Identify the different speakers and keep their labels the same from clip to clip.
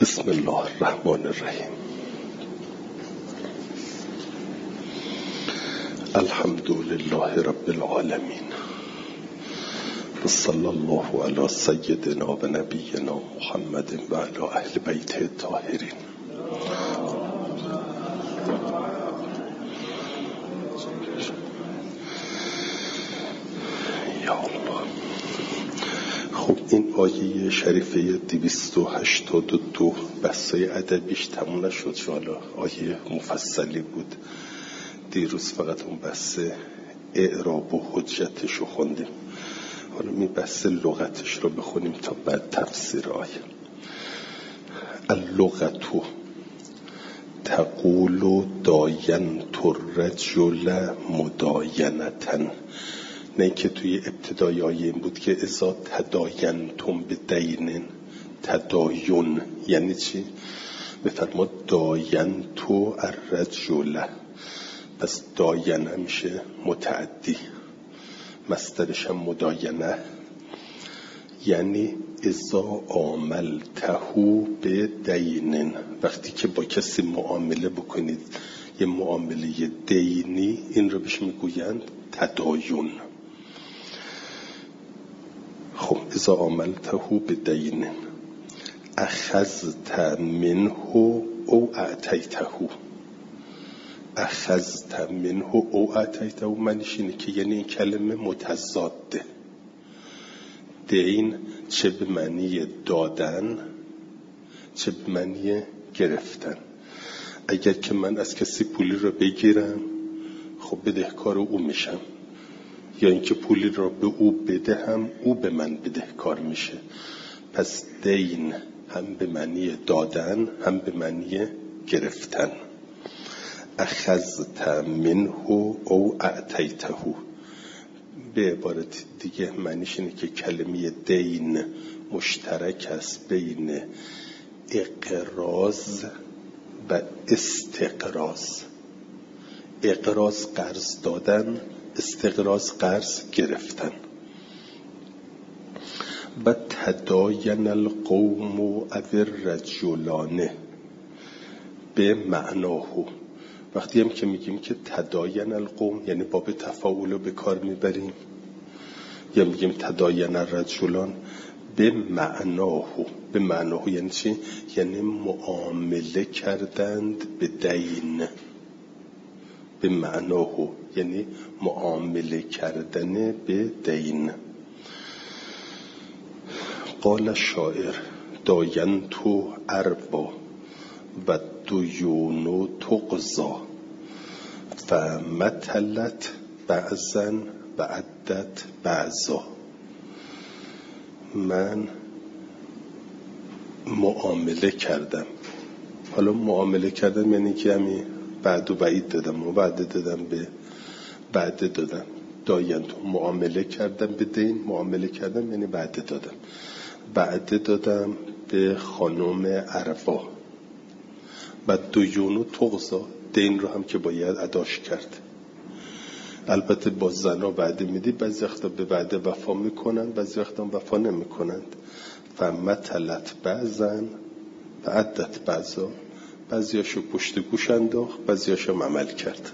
Speaker 1: بسم الله الرحمن الرحیم. الحمد لله رب العالمین و صلی الله علی سیدنا و نبینا محمد و علی اهل بیته الطاهرین. یا الله. خب این آیه شریفه 282 بحثای ادبیش تموم نشد. حالا آیه مفصلی بود. دیروز فقط اون بحث اعراب و حجتش رو خوندیم. حالا می بحث لغتش رو بخونیم تا بعد تفسیر آیه. اللغتو تقول داینت الرجل مداینتن. نه که توی ابتدای آیه این بود که اذا تداینتم بدین، تداین یعنی چی؟ بفرما داینتو الرجل. پس داینه میشه متعدی، مصدرش هم مداینه، یعنی اذا عاملته بدین، وقتی که با کسی معامله بکنید یه معامله دینی، این رو بهش میگویند تداین. خب اذا عاملته بدین اخذت منه او اعطیته. اخذت منه او اعطیته معنیش اینه که یعنی این کلمه متضاده. دین چه به معنی دادن چه به معنی گرفتن. اگر که من از کسی پولی رو بگیرم خب بدهکار او میشم، یا اینکه پولی رو به او بدهم او به من بدهکار میشه. پس دین هم به معنی دادن هم به معنی گرفتن. اخذت منه او اعطیته. به عبارت دیگه معنیش اینه که کلمه دین مشترک است بین اقراض و استقراض. اقراض قرض دادن، استقراض قرض گرفتن. و تداین القوم او الرجلان به معناه. وقتی هم که میگیم که تداین القوم یعنی باب تفاعل رو به کار میبریم، یا میگیم تداین الرجلان به معناه. به معناه یعنی چی؟ یعنی معامله کردند به دین. به معناه یعنی معامله کردن به دین. قال الشاعر داینتو اربا و دیون تقضی فمثلت بعضا و عدت بعضا. من معامله کردم. حالا معامله کردم یعنی که همین بعد و بعید دادم و بعد دادم به بعد دادم. داینتو معامله کردم به دین، معامله کردم یعنی بعد دادم. بعد دادم به خانم اربا. و دیون تقضی، دین رو هم که باید اداش کرد. البته با زنا بعد میدی، بعضی وقتا به بعد وفا میکنن، بعضی وقتا وفا نمیکنند. فمثلت بعضا و عدت بعضا. بعضیاشو پشت گوش انداخت، بعضیاشو عمل کرد.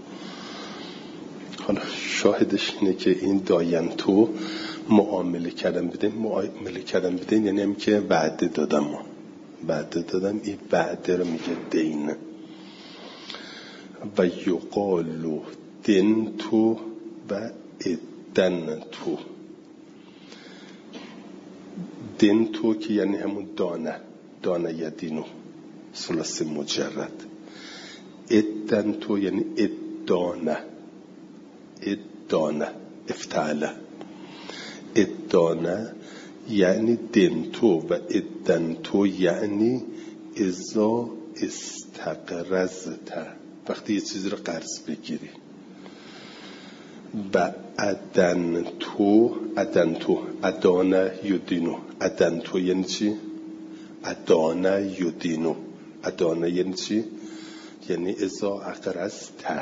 Speaker 1: حالا شاهدش اینه که این داینتو معامله کردن بدین. معامله کردن بدین یعنی هم که وعده دادم. وعده دادم، این وعده رو میگه دین. و یقال دینتو و ادنتو. دینتو که یعنی همون دانه یدینو، ثلاثی مجرد. ادنتو یعنی ادانه افتعله. ادانه یعنی دینتو و ادنتو یعنی اذا استقرضت، وقتی یه چیزی رو قرض بگیری. و ادنتو ادانه یدینو. ادنتو یعنی چی؟ ادانه یدینو. ادانه یعنی چی؟ یعنی اذا اقرضت.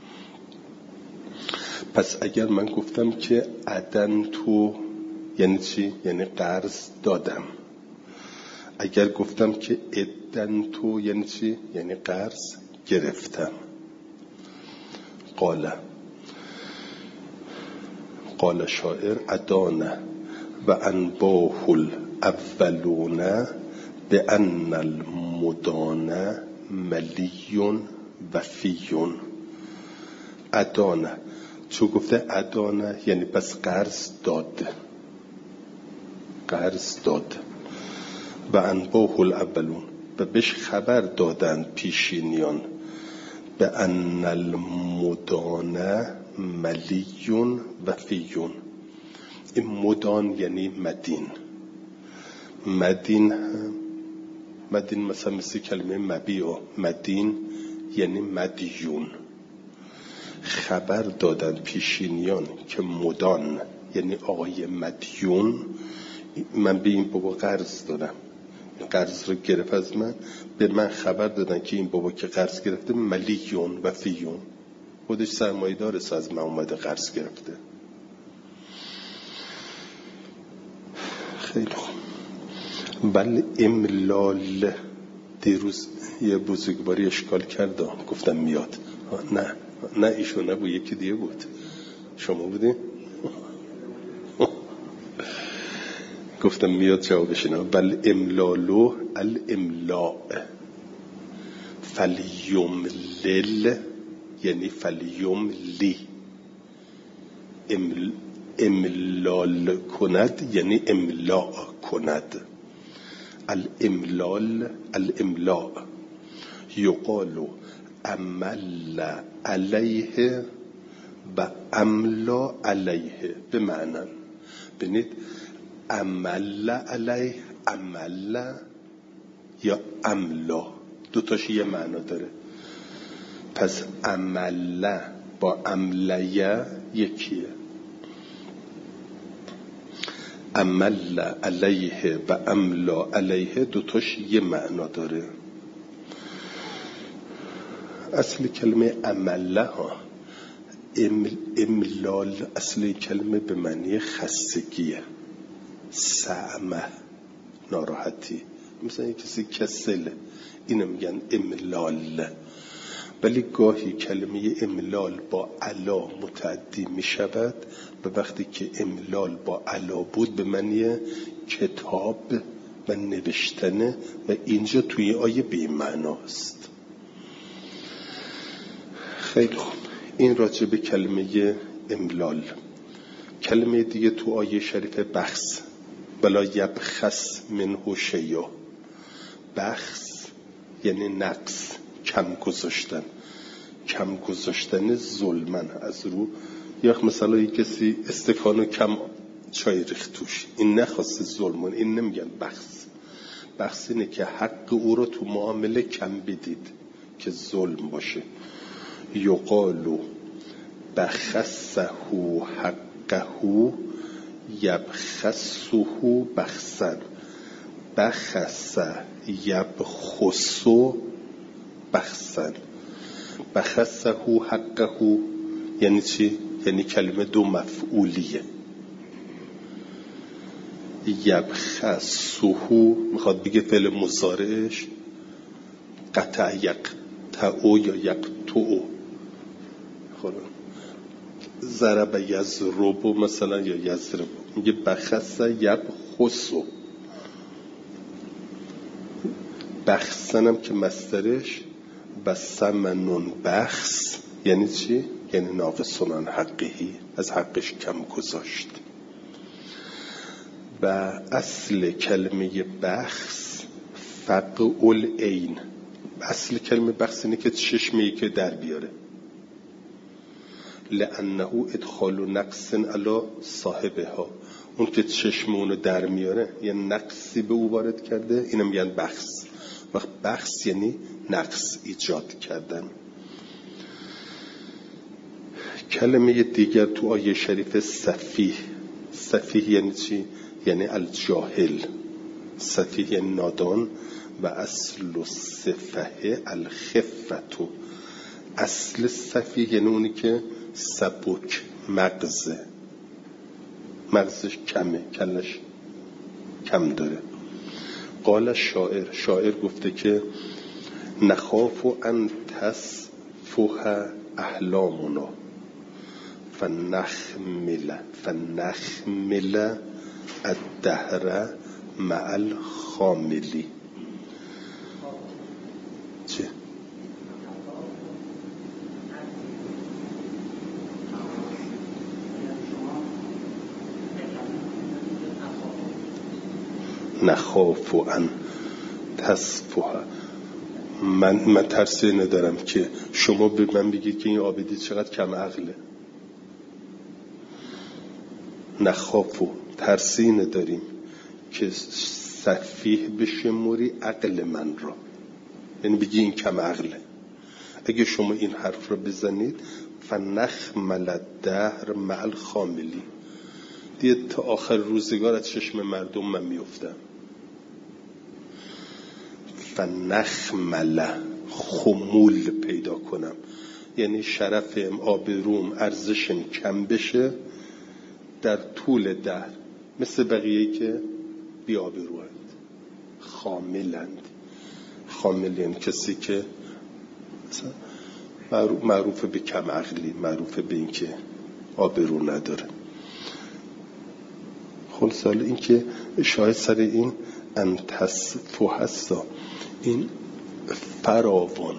Speaker 1: پس اگر من گفتم که ادنتو یعنی چی؟ یعنی قرض دادم. اگر گفتم که ادنتو یعنی چی؟ یعنی قرض گرفتم. قال شاعر ادانه و انباه الاولون بان المدانه ملی وفی. ادانه چون گفته ادانه یعنی پس قرض داد. و انباه الاولون و بهش خبر دادند پیشینیان به ان المدانه ملیون و فیون. این مدان یعنی مدین مثل کلمه مبیع. مدین یعنی مدیون. خبر دادن پیشینیان که مدان یعنی آقای مدیون، من به این بابا قرض دادم، قرض رو گرفت از من، به من خبر دادن که این بابا که قرض گرفته ملیون و فیون، خودش سرمایه داره، از من اومده قرض گرفته. خیلی خوب. بل املال دیروز یه بزرگواری اشکال کرده، گفتم میاد. نه ایشون نبود، یکی دیگه بود. شما بودین؟ گفتم میاد جوابش اینا. بل املالو الاملاء فلیملل یعنی فلیملی. املال کند یعنی املاء کند. الاملاء یقال عمل علیه و املا علیه به معنی. ببینید عمل علیه، عمل یا املا دوتاش یه معنا داره. پس عمل با املیه یکیه. عمل علیه و املا علیه دوتاش یه معنا داره. اصل کلمه عمله ها املال، اصل کلمه به معنی خستگیه، سعمه، ناراحتی. مثلا کسی کسله، اینو میگن املال. ولی گاهی کلمه املال با علا متعدی میشود و وقتی که املال با علا بود به معنی کتاب و نوشتن و اینجا توی آیه به این معناست. خیلی خوب. این راجع به کلمه املال. کلمه دیگه تو آیه شریف بخس، ولا یبخس منه شیء. بخس یعنی نقص، کم گذاشتن ظلمن از رو. یا مثلا یک کسی استکانو کم چای ریخت توش، این نخواسته ظلمن، این نمیگن بخس. بخس اینه که حق او رو تو معامله کم بدید که ظلم باشه. یقالو بخسه حقه یبخسه بخسن. بخسه یبخسو بخسن. بخسه حقه یعنی چی؟ یعنی کلمه دو مفعولیه. یبخسه میخواد بگه فعل مضارعش قطع یقطعو یا یقطعو. خب ضرب یضرب مثلا یا یضرب، میگه بخسه یبخسو. بخسنم که مصدرش بسمنون بخس یعنی چی؟ یعنی ناقصون حقیهی، از حقش کم گذاشت. و اصل کلمه بخس فقع عین. اصل کلمه بخس اینه که چشمه‌ای که در بیاره. لانه ادخال نقص علی صاحبها، اون که چشم اونو در میاره یه نقصی به او وارد کرده، اینو میگن بخس. وقت بخس یعنی نقص ایجاد کردن. کلمه دیگر تو آیه شریف سفیه. سفیه یعنی چی؟ یعنی الجاهل. سفیه یعنی نادان. و اصل صفه الخفتو. اصل سفیه یعنی اونی که سبک، مغزش کمه، کلش کم داره. قال شاعر گفته که نخاف ان تصفح احلامنا فنخمل الدهر مع الخاملی. چه؟ نخاف ان تصفح، من ترسی ندارم که شما به من بگید که این عابدی چقدر کم عقله. نخاف، ترسی نداریم که سفیه بشموری عقل من را، یعنی بگی این کم عقله. اگه شما این حرف را بزنید فنخمل الدهر مع الخاملی، دیگه تا آخر روزگار از چشم مردم من میافتم. فنخمل، خمول پیدا کنم، یعنی شرفم، آبروم، ارزشم کم بشه در طول دهر، مثل بقیه که بی آبروند. خامل یعنی کسی که معروف به کم عقلی، معروف به این که آبرو نداره. خلاص این که شاید سر این انتصفو هستا، این فراوان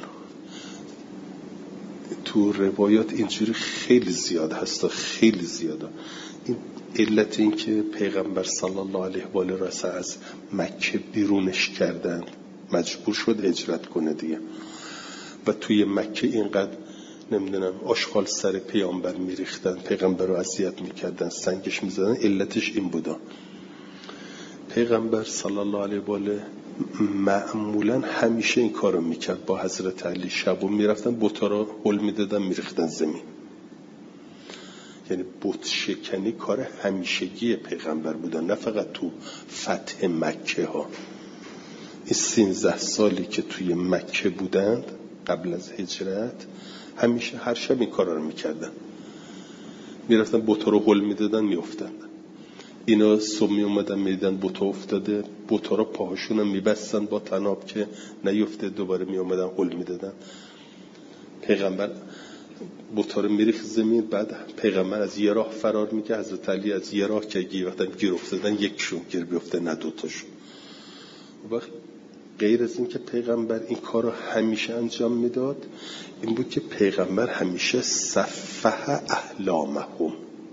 Speaker 1: تو روایات اینجوری خیلی زیاد هستا، خیلی زیاده. این علت این که پیغمبر صلی الله علیه و آله را از مکه بیرونش کردن، مجبور شد هجرت کنه دیگه، و توی مکه اینقدر نمیدونم آشغال سر پیامبر میریختن، پیغمبر رو اذیت میکردن، سنگش میزدن. علتش این بودا، پیغمبر صلی الله علیه و آله معمولا همیشه این کارو میکرد. با حضرت علی شبو میرفتن بتا رو هل میدادن میریختن زمین، یعنی بت شکنی کار همیشگی پیغمبر بودن، نه فقط تو فتح مکه ها. این 13 سالی که توی مکه بودند قبل از هجرت، همیشه هر شب این کارا رو میکردن، میرفتن بتا رو هل میدادن میافتن. اینا صبح می اومدن میدیدن بتا افتاده، بتا رو پاهاشون هم میبستن با طناب که نیفته، دوباره می اومدن هل میدادن. پیغمبر بتا رو میریخت زمین، بعد پیغمبر از یه راه فرار میکرد، حضرت علی از یه راه که گیر افتادن یکشون گیر بیفته نه دوتاشون. وقت غیر از این که پیغمبر این کار رو همیشه انجام میداد، این بود که پیغمبر همیشه صفح احلامهم،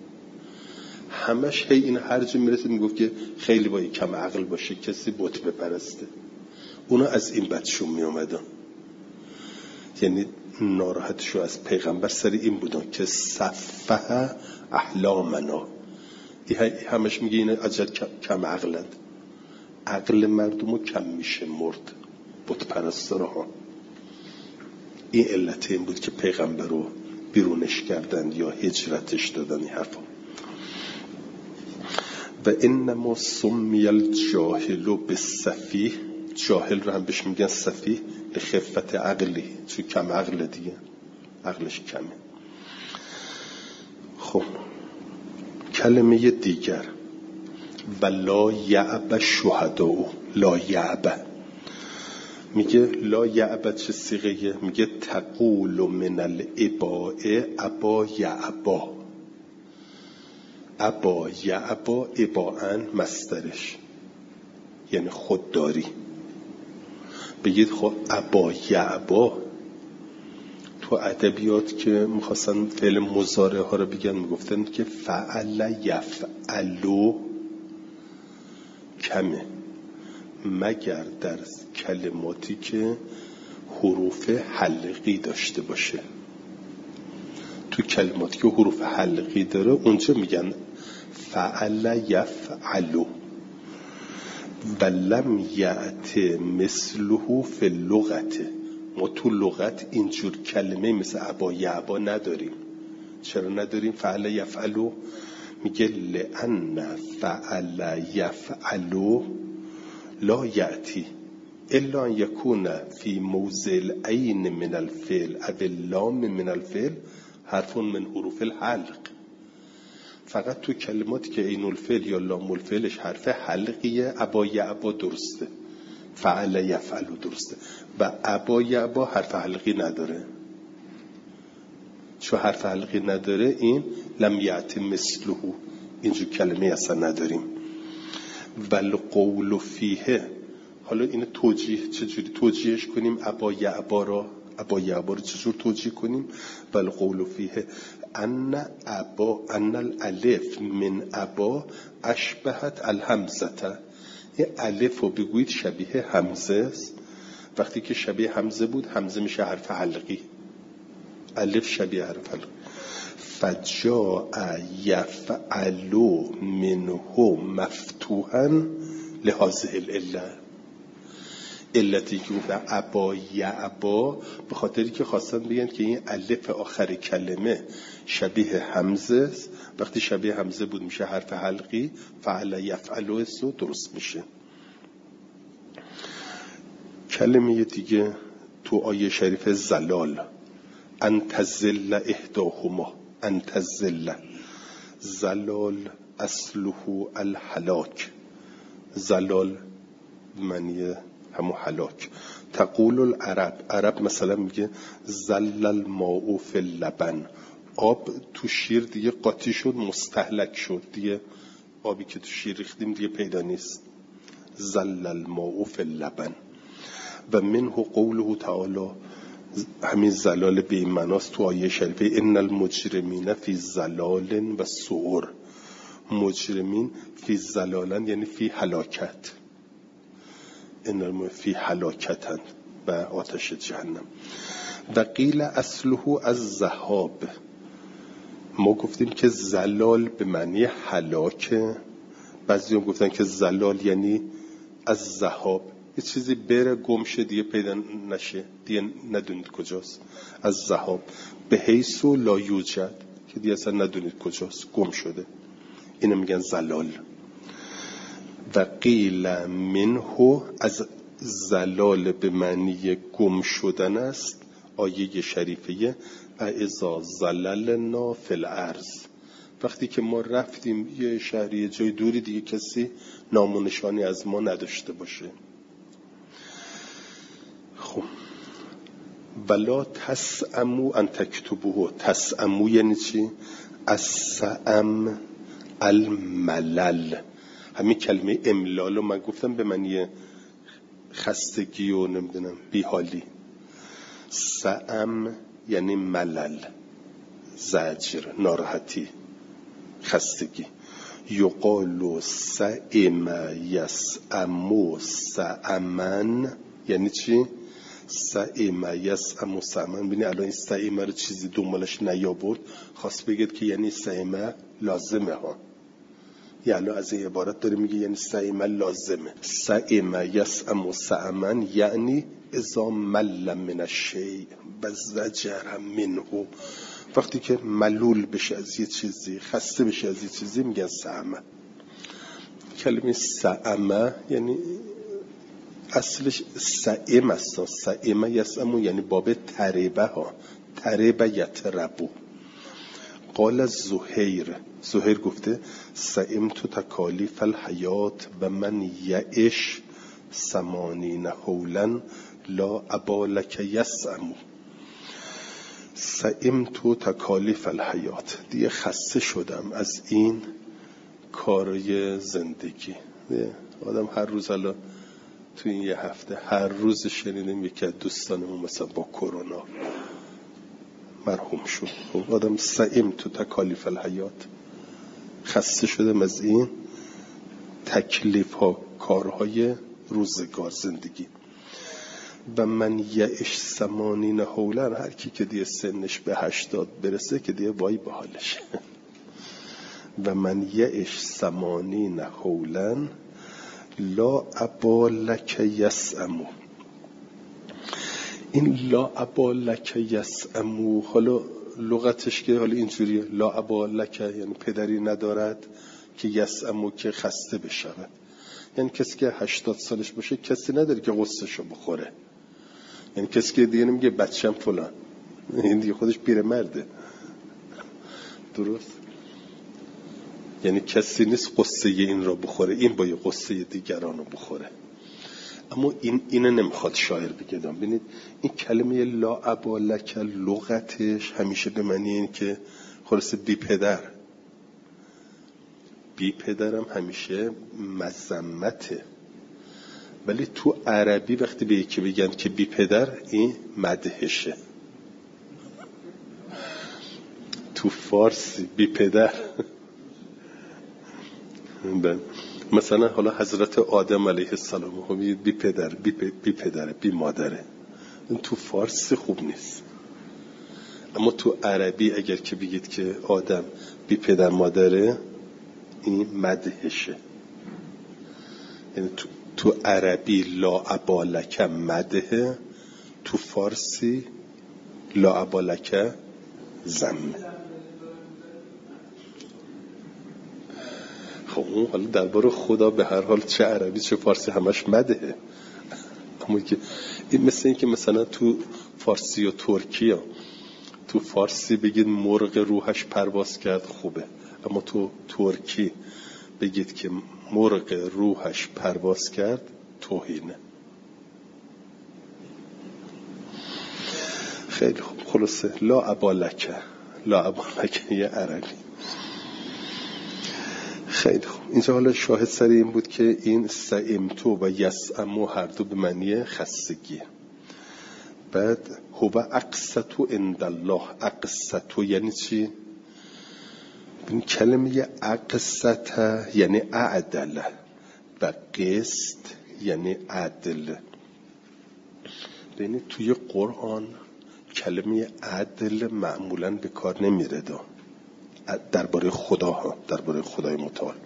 Speaker 1: همش این هر جا میرسه میگفت که خیلی باید کم عقل باشه کسی بت بپرسته. اونا از این بدشون میامدن، یعنی ناراحتشو از پیغمبر سر این بودن که صفح احلامنا. همش میگه این عجب کم عقلند، عقل مردمو کم میشه مرد بت پرستارها. این علت این بود که پیغمبر رو بیرونش کردن یا هجرتش دادن. این حرفا و انما سمی الجاهل بالسفیه، جاهل رو هم بهش میگن سفیه لخفت عقلی، چون کم عقل دیگه، عقلش کمه. خب کلمه دیگر و لا یعب شهداء، لا یعب میگه لا یعب چه صیغه؟ میگه تقول من الاباء ابا یعبا، ابا یعبا، اباءن مصدرش یعنی خودداری. بگید خب ابا یعبا، تو ادبیات که میخواستن فعل مضارع ها رو بگن میگفتن که فعل یفعلو کمه، مگر در کلماتی که حروف حلقی داشته باشه. تو کلماتی که حروف حلقی داره اونجا میگن فعل یفعلو. و لم یأت مثله فی اللغت، ما تو لغت اینجور کلمه مثل ابا یعبا نداریم. چرا نداریم؟ فعل یفعلو میگه لأن فعل یفعلو لا یأتی الا ان یکون فی موضع العین من الفعل او اللام من الفعل حرف من حروف الحلق. فقط تو کلماتی که عین الفعل یا لام الفعلش حرف حلقیه ابا یعبا درسته. فعل یفعلو درسته. و ابا یعبا حرف حلقی نداره. چون حرف حلقی نداره این لم یأتی مثله، اینجور کلمه اصلا نداریم. والقول فیه، حالا این توجیه چجوری توجیهش کنیم؟ ابا یعبا رو چجور توجیه کنیم؟ والقول فیه ان الالف من ابا اشبهت الهمزه. یه الف رو بگویید شبیه همزه است. وقتی که شبیه همزه بود، همزه میشه حرف حلقی. الف شبیه حرف حلقی. فجاء یفعلو منه مفتوحا لهذه العله. علتی که گفتن ابا یعبا به خاطری که خواستن بگن که این الف آخر کلمه شبیه همزه است. وقتی شبیه همزه بود میشه حرف حلقی. فعل یفعلو است، درست میشه. کلمه دیگه تو آیه شریف زلال، انتزل احداهما. انتزل، زلال اصله الهلاک. زلال معنی همون هلاک. تقول العرب، عرب مثلا میگه زل الماء فی اللبن. آب تو شیر دیگه قاطی شد، مستهلک شد، دیگه آبی که تو شیر ریختیم دیگه پیدا نیست. زل الماء فی اللبن. و منه قوله تعالی، همین زلال به این معناست تو آیه شریفه ان المجرمین فی زلال و سعر. مجرمین فی زلالن یعنی فی هلاکت، ان فی هلاکتن و آتش جهنم. و قیل اصله از ذهاب. ما گفتیم که زلال به معنی هلاکه، بعضی هم گفتن که زلال یعنی از ذهاب، یه چیزی بره گم شه دیگه پیدا نشه، دیگه ندونید کجاست. از ذهاب به حیث لا یوجد، که دیگه اصلا ندونید کجاست، گم شده، اینو میگن زلال. و قیل منه از زلال به معنی گم شدن است آیه شریفه اذا زللنا فی الارض. وقتی که ما رفتیم یه شهری جای دوری دیگه کسی نام و نشانی از ما نداشته باشه. خب ولا تسعمو ان تکتبوه. تسعمو یعنی چی؟ السعم الملل. همین کلمه املالو من گفتم به معنی خستگی و نمیدونم بیحالی. سعم یعنی ملل، زجر، ناراحتی، خستگی. یقال سعم یسعم سعمن یعنی چی؟ سعم یسعم سعمن. ببینید الان این سعم رو چیزی دنبالش نیاورد، خواست بگید که یعنی سعم لازمه ها. یعنی از این عبارت داره میگه یعنی سعم لازمه. سعم یسعم سعمن یعنی اذا مل من الشیء و زجر منه. وقتی که ملول بشه از یه چیزی، خسته بشه از یه چیزی، میگن سعمه. کلمه سعمه یعنی اصلش سعم است. سعم یسعم یعنی باب تربه ها، تربه یتربو. قال زهیر گفته سعمت تکالیف الحیات و من یعش 80 حولا لا ابا لک یسعم. سعمت تکالیف الحیات، دیگه خسته شدم از این کارای زندگی. آدم هر روز الان تو این یه هفته هر روز شنیدیم یکی از دوستانمون مثلا با کرونا مرحوم شد. آدم سعمت تکالیف الحیات، خسته شدم از این تکلیف ها، کارهای روزگار، زندگی. و من یعش 80 حولا، هر کی که دیگه سنش به 80 برسه که دیگه وای به حالش. و من یعش 80 حولا لا ابا لک یسعم. این لا ابا لک یسعم حالا لغتش که حالا اینجوریه، لا ابا لک یعنی پدری ندارد که یسعم که خسته بشود. یعنی کسی که 80 سالش باشه کسی نداره که غصه‌شو بخوره. یعنی کسی که دیگه نمیگه بچم فلان، این دیگه خودش پیرمرده. درست؟ یعنی کسی نیست قصه این را بخوره، این با یه قصه دیگران رو بخوره. اما اینو نمیخواد شاعر بگه. ببینید این کلمه لا ابا لک لغتش همیشه به معنی این که خلاص بی پدرم همیشه مذمته، ولی تو عربی وقتی به یکی بگن که بی پدر این مدحشه. تو فارسی بی پدر مثلا حالا حضرت آدم علیه السلام هم بی پدره بی مادره، این تو فارسی خوب نیست. اما تو عربی اگر که بگید که آدم بی پدر مادره این مدحشه. یعنی تو عربی لا ابا لک مدحه، تو فارسی لا ابا لک ذم. خب اون حالا درباره خدا به هر حال چه عربی چه فارسی همش مدحه. اما که این مثل این که مثلا تو فارسی و ترکی تو فارسی بگید مرغ روحش پرواز کرد خوبه، اما تو ترکی بگید که مرغ روحش پرواز کرد توهینه. خیلی خوب، خلاصه لا ابا لک یه عربی. خیلی خوب، اینجا حالا شاهد سر این بود که این سئمتو و یسعمو هر دو به معنی خستگیه. بعد هو اقسطو عند الله، اقسطو یعنی چی؟ این کلمه اقسطه یعنی اعدله و قسط یعنی عدل. ببینید توی قرآن کلمه عدل معمولاً به کار نمیره درباره خدای متعال.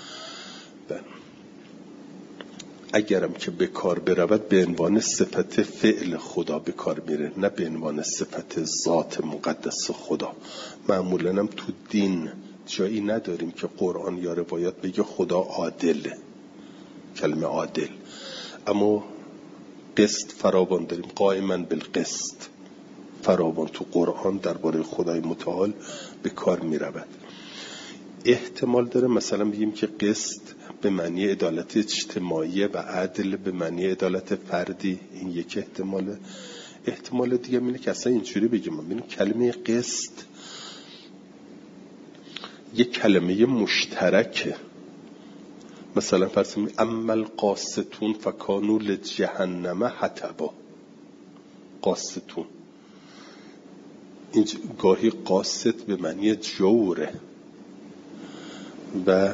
Speaker 1: اگرم که به کار برود به عنوان صفت فعل خدا به کار میره، نه به عنوان صفت ذات مقدس خدا. معمولاً هم تو دین جایی نداریم که قرآن یا روایات بگه خدا عادله، کلمه عادل. اما قسط فراوان داریم، قائما بالقسط فراوان تو قرآن درباره خدای متعال به کار می رود. احتمال داره مثلا بگیم که قسط به معنی عدالت اجتماعی و عدل به معنی عدالت فردی، این یک احتماله. احتمال دیگه اینه که اصلا اینجوری بگیم ببینیم کلمه قسط یک کلمه مشترکه. مثلا فرض کنیم اما القاسطون فکانوا لجهنم حطبا. قاسطون این گاهی قاسط به معنی جوره و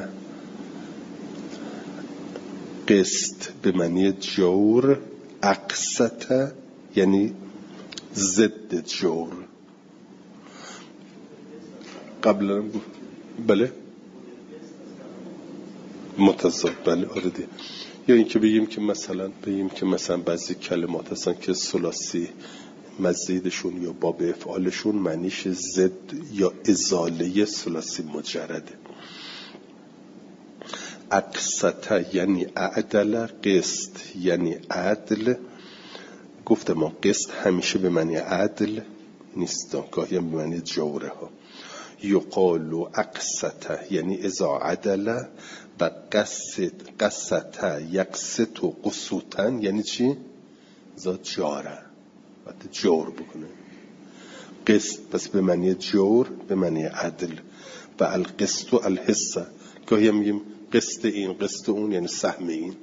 Speaker 1: قسط به معنی جور. اقسطه یعنی ضد جور. قبلا بله متضاد، بله آردی. یا اینکه بگیم که مثلا بعضی کلمات هستن که ثلاثی مزیدشون یا باب افعالشون معنیش ضد یا ازاله ثلاثی مجرده. اقسطه یعنی اعدل، قسط یعنی عدل. گفتم ما قسط همیشه به معنی عدل نیست، گاهی هم به معنی جوره ها. یقال اقسطه یعنی اذا عدل و قسطه یقسط و قسوتن یعنی چی؟ اذا جاره وقتی جور بکنه. قسط پس به معنی جور به معنی عدل و القسط و الحصه. گاهی هم میگیم قسط این قسط اون یعنی سهم این.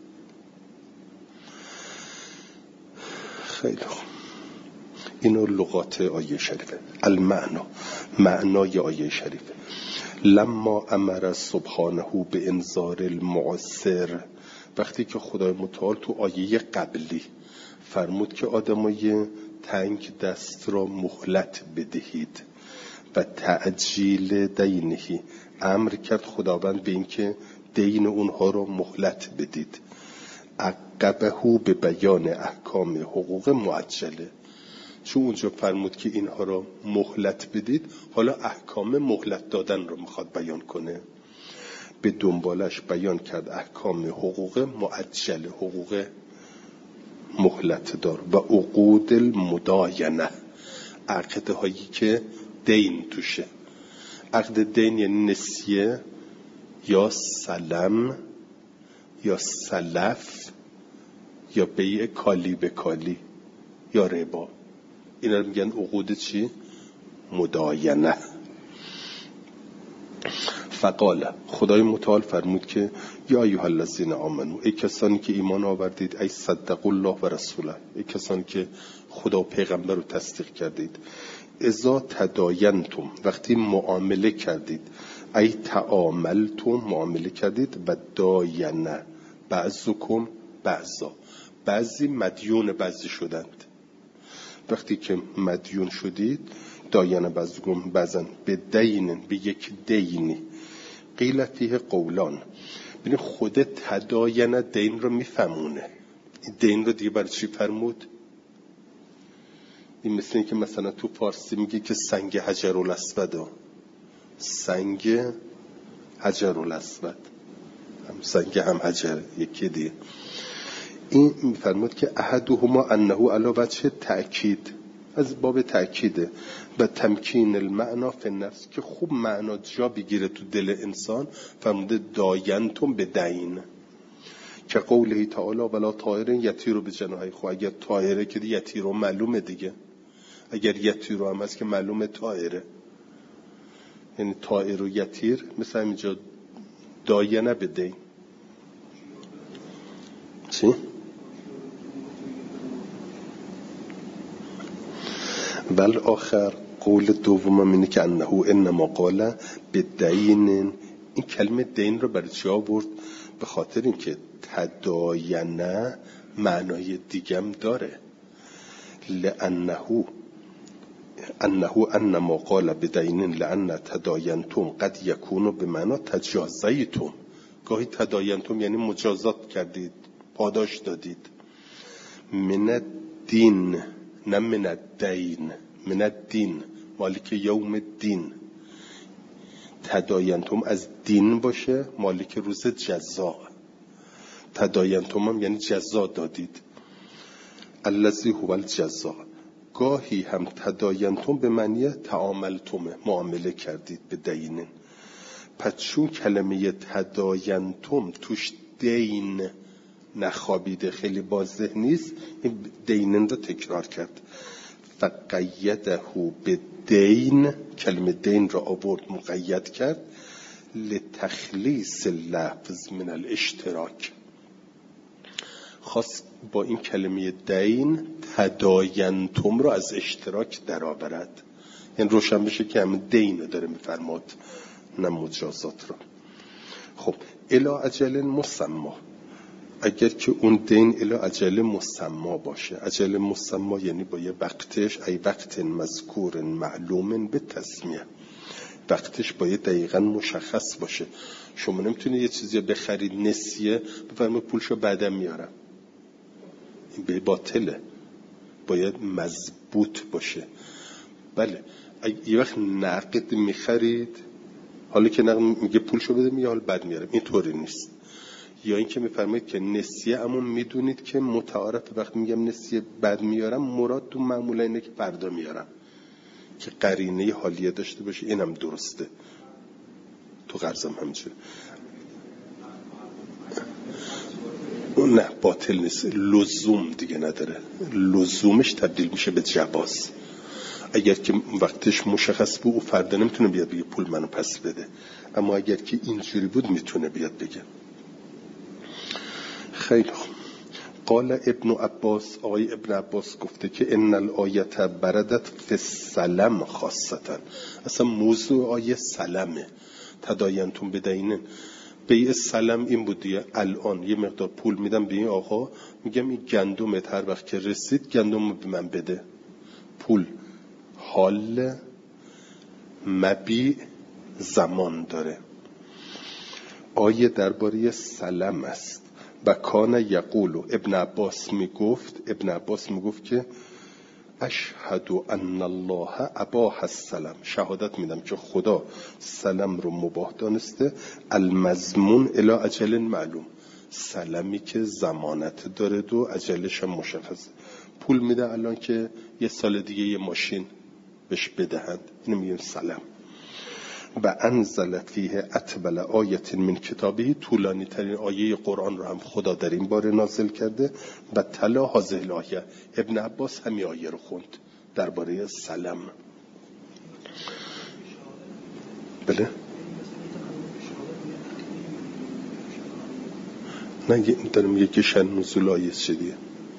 Speaker 1: خیلی خوب، اینو لغات آیه شریفه. المعنا، معنای آیه شریفه. لما امر سبحانه به انذار المعسر، وقتی که خدای متعال تو آیه قبلی فرمود که آدمای تنگ دست را مهلت بدهید و تعجیل دینهی، امر کرد خداوند به این که دین اونها را مهلت بدید. عقبه به بیان احکام حقوق معجله، چون اونجا فرمود که اینها را مهلت بدید، حالا احکام مهلت دادن رو میخواد بیان کنه. به دنبالش بیان کرد احکام حقوق معجله، حقوق مهلت دار و عقود المداینه، عقده هایی که دین توشه. عقد دین یعنی نسیه یا سلم یا سلف یا بیع کالی به کالی یا ربا. اینا رو میگن عقود چی؟ مداینه. فقال، خدای متعال فرمود که یا ایها الذین آمنو، ای کسانی که ایمان آوردید، ای صدقوا الله و رسوله، ای کسانی که خدا و پیغمبر رو تصدیق کردید، اذا تداینتم، وقتی معامله کردید، ای تعاملتم، معامله کردید، و داینه بعضکم بعضا، بعضی مدیون بعضی شدند. وقتی که مدیون شدید، داینه بعضکم بعضا، به دین، به یک دینی، قیل فیه قولان. ببین خود تداینه دین رو میفهمونه. دین رو دیگه برای چی فرمود؟ این مثل این که مثلا تو فارسی میگه که سنگ حجرالاسود، سنگ حجرالاسود، هم سنگ هم حجر یکی دیگه. این میفرمود که احدهما انه علی وجه تأکید، از باب تأکیده، و تمکین المعنا فی النفس، که خوب معنا جا بگیره تو دل انسان. فرموده داینتم به دین، که قوله تعالی ولا طائر یطیر بجناحیه. خب اگر طائره که یطیر معلومه دیگه، اگر یطیر هم هست که معلومه طائره، یعنی طائر و یطیر مثل اینجا داینه به دین. چی؟ ول آخر، قول دوم اینه که انه انما قال بدین. این کلمه دین رو برای چی آورد؟ به خاطر اینکه تداینه معنای دیگم داره. لانه انما قال بدین لان تداینتم قد یکون به معنا تجازیتم. گاهی تداینتم یعنی مجازات کردید، پاداش دادید. من الدین، نه من الدین، من الدین مالک یوم الدین. تداینتم از دین باشه، مالک روز جزا. تداینتم هم یعنی جزا دادید. الذی هو الجزا. گاهی هم تداینتم به معنی تعاملتم، معامله کردید به دینن. پس چون کلمه تداینتم توش دین نخوابیده، خیلی واضح نیست، این دینن رو تکرار کرد. فقیده به دین، کلمه دین را آورد مقید کرد، لتخلیص اللفظ من الاشتراک. خواست با این کلمه دین تداینتم را از اشتراک در آورد، یعنی روشن بشه که همین دین داره میفرماد، نه مجازات را. خب الی اجل مسما، اگر که اون دین الی اجل مسما باشه، اجل مسما یعنی با یه وقتش، ای وقت مذکور معلوم به تسمیه، وقتش باید دقیقا مشخص باشه. شما نمیتونید یه چیزی بخرید نسیه بفرمایید پولشو بعدم میارم، این به باطله، باید مضبوط باشه. بله یه وقت نقد میخرید، حالا که نقد میگه پولشو بده، میگه حالا بعد میارم، این طوری نیست. یا این که میفرمایید که نسیه، اما میدونید که متعارف وقت میگم نسیه بعد میارم، مراد تو معمولا اینه که فردا میارم، که قرینه حالیه داشته باشه. اینم درسته، تو قرضم همینجوره. نه باطل نیست، لزوم دیگه نداره، لزومش تبدیل میشه به جواز. اگر که وقتش مشخص بود، او فردا نمیتونه بیاد بگه پول منو پس بده، اما اگر که اینجوری بود میتونه بیاد بگه. خیلی خوب. قال ابن عباس، آقای ابن عباس گفته که ان الآیت بردت فی السلم خاصتا، اصلا موضوع آیه سلمه. تداینتم بدینن، بیع سلم این بود دیگه. الان یه مقدار پول میدم به این آقا، میگم این گندمت هر وقت که رسید گندم به من بده. پول حال، مبیع زمان داره. آیه درباره سلم است. و کان یقول، ابن عباس میگفت که اشهد ان الله اباح السلم، شهادت میدم که خدا سلم رو مباح دانسته، المضمون الی اجل معلوم، سلمی که ضمانت داره و اجلش هم مشخصه. پول میده الان که یه سال دیگه یه ماشین بهش بدهند، اینو میگیم سلم. و انزل فیه اطول آیت من کتابه، طولانی ترین آیه قرآن رو هم خدا در این باره نازل کرده. و تلا هذه الآیه، ابن عباس همین آیه رو خوند درباره سلم. بله نه دارم یکی شن نزول آیه شدیه.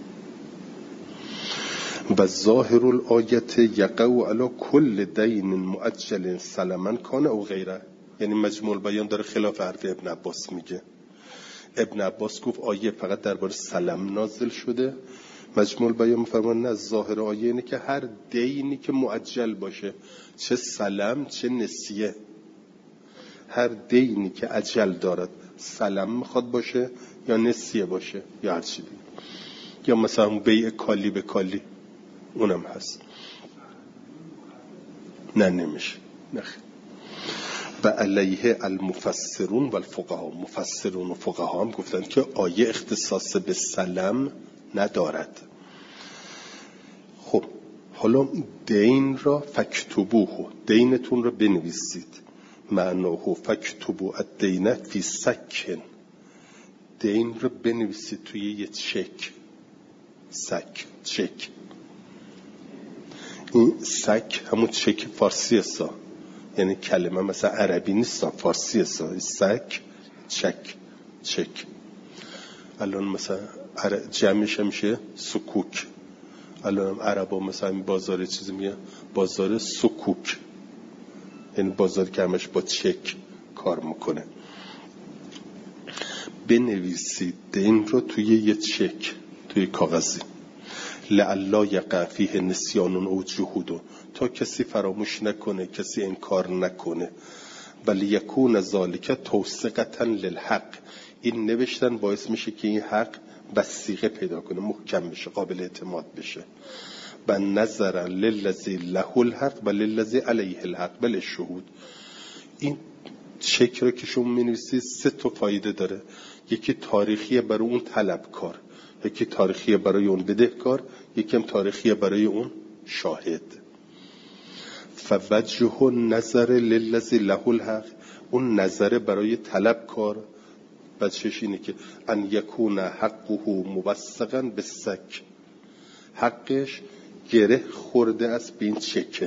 Speaker 1: و ظاهر الآیت یقع علی کل دین مؤجل سلما کان او غیره. یعنی مجموع بیان داره خلاف حرف ابن عباس میگه. ابن عباس گفت آیه فقط درباره سلم نازل شده. مجموع بیان میفرمان نه، ظاهر آیه اینه که هر دینی که مؤجل باشه، چه سلم چه نسیه، هر دینی که اجل دارد، سلم میخواد باشه یا نسیه باشه یا هر چی دیگه، یا مثلا بیع کالی به کالی اونم هست. نه نمیشه. و علیه المفسرون و الفقها، مفسرون و فقها هم گفتن که آیه اختصاص به سلم ندارد. خب حالا دین را فکتبوه، دینتون را بنویسید. معناه فکتبو الدین فی سکن، دین را بنویسید توی یه چک. سک، چک. این سک همون چک فارسی است، یعنی کلمه مثلا عربی نیست، فارسی است. سک، چک، چک. الان مثلا جمعش میشه سکوک. الان عربا مثلا بازار چیزی میگه بازار سکوک، یعنی بازار که همش با چک کار میکنه. بنویسید دین رو توی یه چک، توی کاغذی. لعلا یقع فیه نسیان او جهود، تا کسی فراموش نکنه، کسی انکار نکنه. ولی یکون ذالک توثیقة للحق، این نوشتن باعث میشه که این حق وثیقه پیدا کنه، محکم بشه، قابل اعتماد بشه. و نظر للذی له الحق و للذی علیه الحق بل الشهود. این چک رو که شما می‌نویسید 3 تا فایده داره. یکی تاریخی برای اون طلبکار، یکی تاریخی برای اون بدهکار، یکی هم تاریخی برای اون شاهد. فوجه نظر للذی له الحق، اون نظر برای طلبکار وجهش اینه که ان یکون حقه موثقا بالسک، حقش گره خورده است به این چکه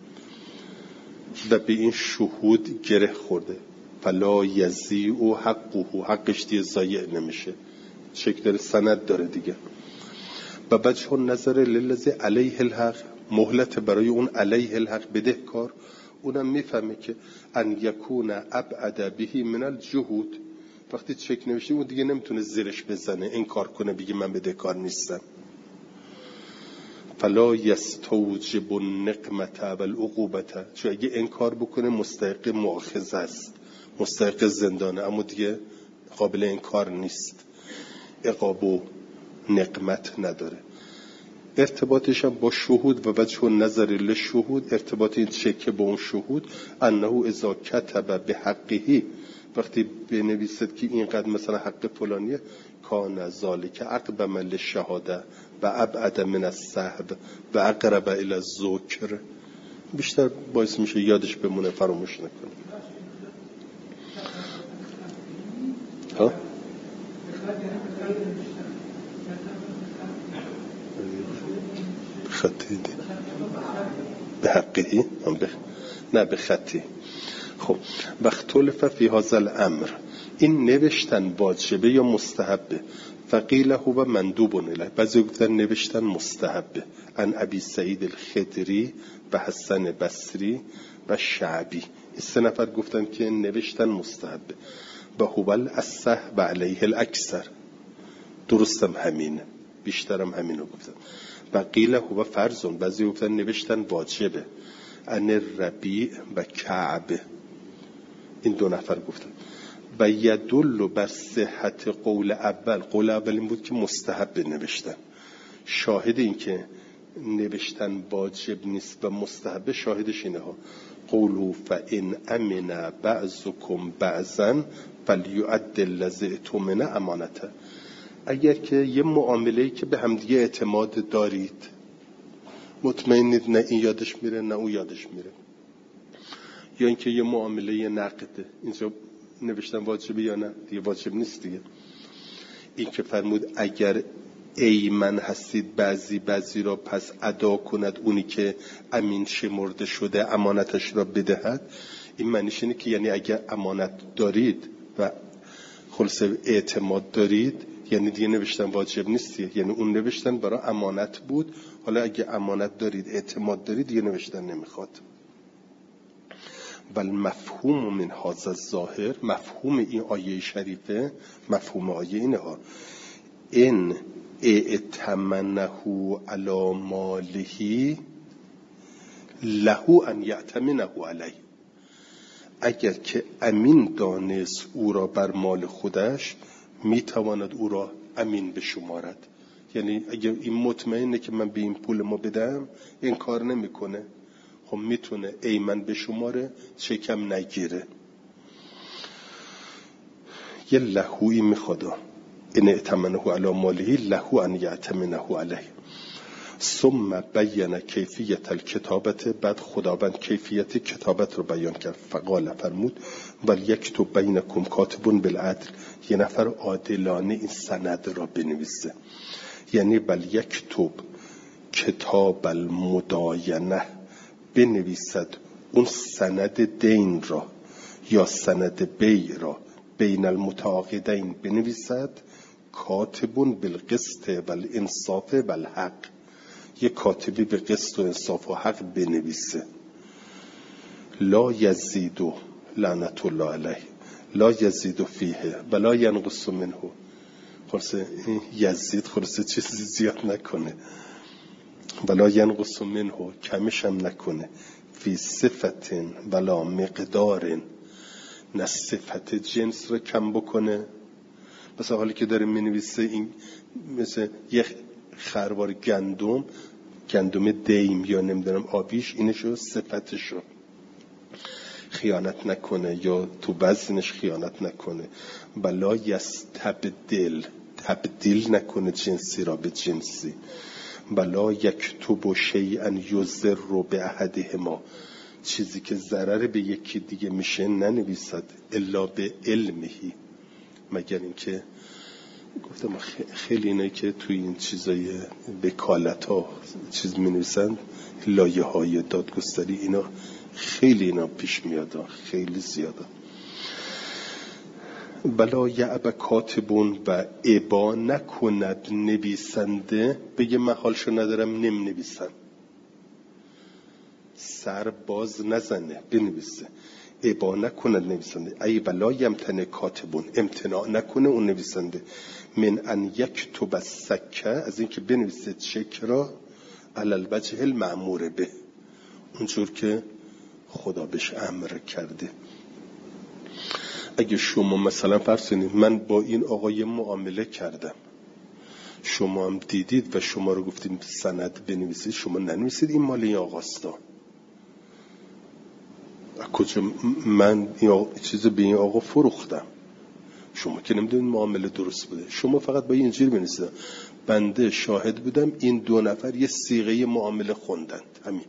Speaker 1: و به این شهود گره خورده. فلا یضیع حقه، حقش دیگه ضایع نمیشه، چک داره، سند داره دیگه. و وجه نظر للذی علیه الحق، مهلت برای اون علیه الحق بدهکار، اونم میفهمه که ان یکون ابعد به من الجهود، وقتی چک نوشته اون دیگه نمیتونه زیرش بزنه، انکار کنه، بگه من بدهکار نیستم. فلا یستوجب النقمة والعقوبة، چون اگه انکار بکنه مستحق مؤاخذه است، مستحق زندانه، اما دیگه قابل انکار نیست، عقاب و نقمت نداره. ارتباطش هم با شهود و وجه نظر للشهود، ارتباط این چکه با اون شهود، انه اذا کتب به حقه، وقتی بنویسد که اینقدر مثلا حق فلانیه، کان ذالک عقب من للشهاده و ابعد من السهو و اقرب الی الذکر، بیشتر باعث میشه یادش بمونه، فراموش نکنه. ها خطی دی به حقی نه به خطی. خب واختلف فی هذا الامر، این نوشتن واجبه یا مستحبه؟ فقیل هو مندوب الیه، بعضی گفتن نوشتن مستحبه. عن ابی سعید الخدری و حسن بصری و شعبی، این 3 نفر گفتن که نوشتن مستحبه. و هو الاصح و علیه الاکثر، درستم همینه، بیشترم همینو گفتن. و قیل هو فرض، بعضی گفتن نوشتن واجبه. عن ربیع و کعب، این 2 نفر گفتن. و یدل بر صحت قول اول، قول اول این بود که مستحب نوشتن. شاهد این که نوشتن واجب نیست و مستحب، شاهدش اینه ها: قولوا فإن امن بعضکم بعضا فلیؤد الذی اؤتمن امانته. اگر که یه معامله‌ای که به همدیگه اعتماد دارید، مطمئنید نه این یادش میره نه اون یادش میره، یا اینکه یه معامله نقده. اینجا نوشتن واجبه یا نه؟ دیگه واجب نیست دیگه. این که فرمود اگر ایمن هستید بعضی را پس ادا کند اونی که امین شمرده شده امانتش را بدهد، این معنیش اینه که یعنی اگر امانت دارید و خلاصه اعتماد دارید، یعنی دیگه نوشتن واجب نیستی، یعنی اون نوشتن برای امانت بود، حالا اگه امانت دارید اعتماد دارید دیگه نوشتن نمیخواد. بل مفهوم من هذا الظاهر، مفهوم این آیه شریفه، مفهوم آیه اینه ها، این ائتمنه علی ماله له ان یأتمنه علیه، اگر که امین دانست او را بر مال خودش، میتواند او را امین بشمارد. یعنی اگر این مطمئنه که من به این پول ما بدم، این کار نمیکنه، خب میتونه ایمن بشماره، چکم نگیره. یه لهویی میخواد، این ائتمنه علی ماله له ان یأتمنه علیه. ثم بیان کیفیت الکتابت، بعد خداوند کیفیت کتابت رو بیان کرد. فقال، فرمود ول یکتب بینکم کاتب بالعدل، یه نفر عادلانه این سند را بنویسه. یعنی ول یکتب کتاب المداینه، بنویسد اون سند دین را یا سند بیع را بین المتعاقدین بنویسد، کاتب بالقسط والانصاف والحق، یک کاتبی به قسط و انصاف و حق بنویسه. لا یزید لعنت الله علیه، لا یزید فیه ولا ینقص منه. خلاصه یزید خلاصه چیزی زیاد نکنه، ولا ینقص منه کمش هم نکنه، فی صفت ولا مقدار، نه صفت جنس رو کم بکنه. مثلا حالی که داره منویسه این مثل یک خروار گندم دیم یا نمیدونم آبیش، اینشو صفتشو خیانت نکنه یا تو وزنش خیانت نکنه. بلا تبدیل نکنه جنسی را به جنسی. بلا یکتب شیئا یضر به احدهما، چیزی که ضرر به یکی دیگه میشه ننویسد، الا به علمهی، مگر اینکه گفتم خیلی اینه که توی این چیزای وکالت ها چیز می نویسن، لایه های دادگستری، اینا خیلی اینا پیش میاد، خیلی زیاده. بلا یعب کاتبون و ابا نکند نویسنده، بگه من حالشو ندارم نمی نویسم، سر باز نزنه بنویسه. ابا نکند نویسنده، ای بلا یمتنه کاتبون، امتناع نکنه اون نویسنده، من ان یکتب السکه، از اینکه بنویسه چک را، علی الوجه المأمور به، اونجور که خدا بهش امر کرده. اگه شما مثلا فرض کنید من با این آقای معامله کردم، شما هم دیدید و شما رو گفتیم سند بنویسید، شما ننویسید این مال این آقاستا، کجا من این چیزو به این آقا فروختم، شما که نمیدونید معامله درست بوده، شما فقط با اینجوری بنویسید بنده شاهد بودم این دو نفر یه صیغه معامله خوندند، همین.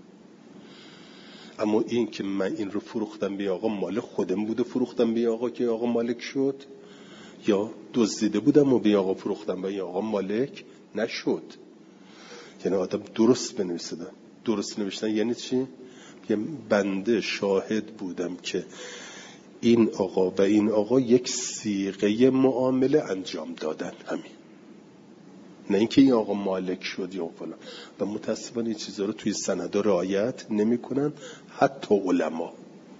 Speaker 1: اما این که من این رو فروختم به آقا، مال خودم بوده، فروختم به آقا که آقا مالک شد، یا دزدیده بودم و به آقا فروختم به آقا مالک نشد. یعنی آدم درست بنویسه. درست نوشتن یعنی چی؟ یه بنده شاهد بودم که این آقا و این آقا یک صیغه معامله انجام دادن، همین. نه اینکه این آقا مالک شد یا فلان. و متاسفانه این چیزا رو توی سندا رعایت نمی‌کنن، حتی علما.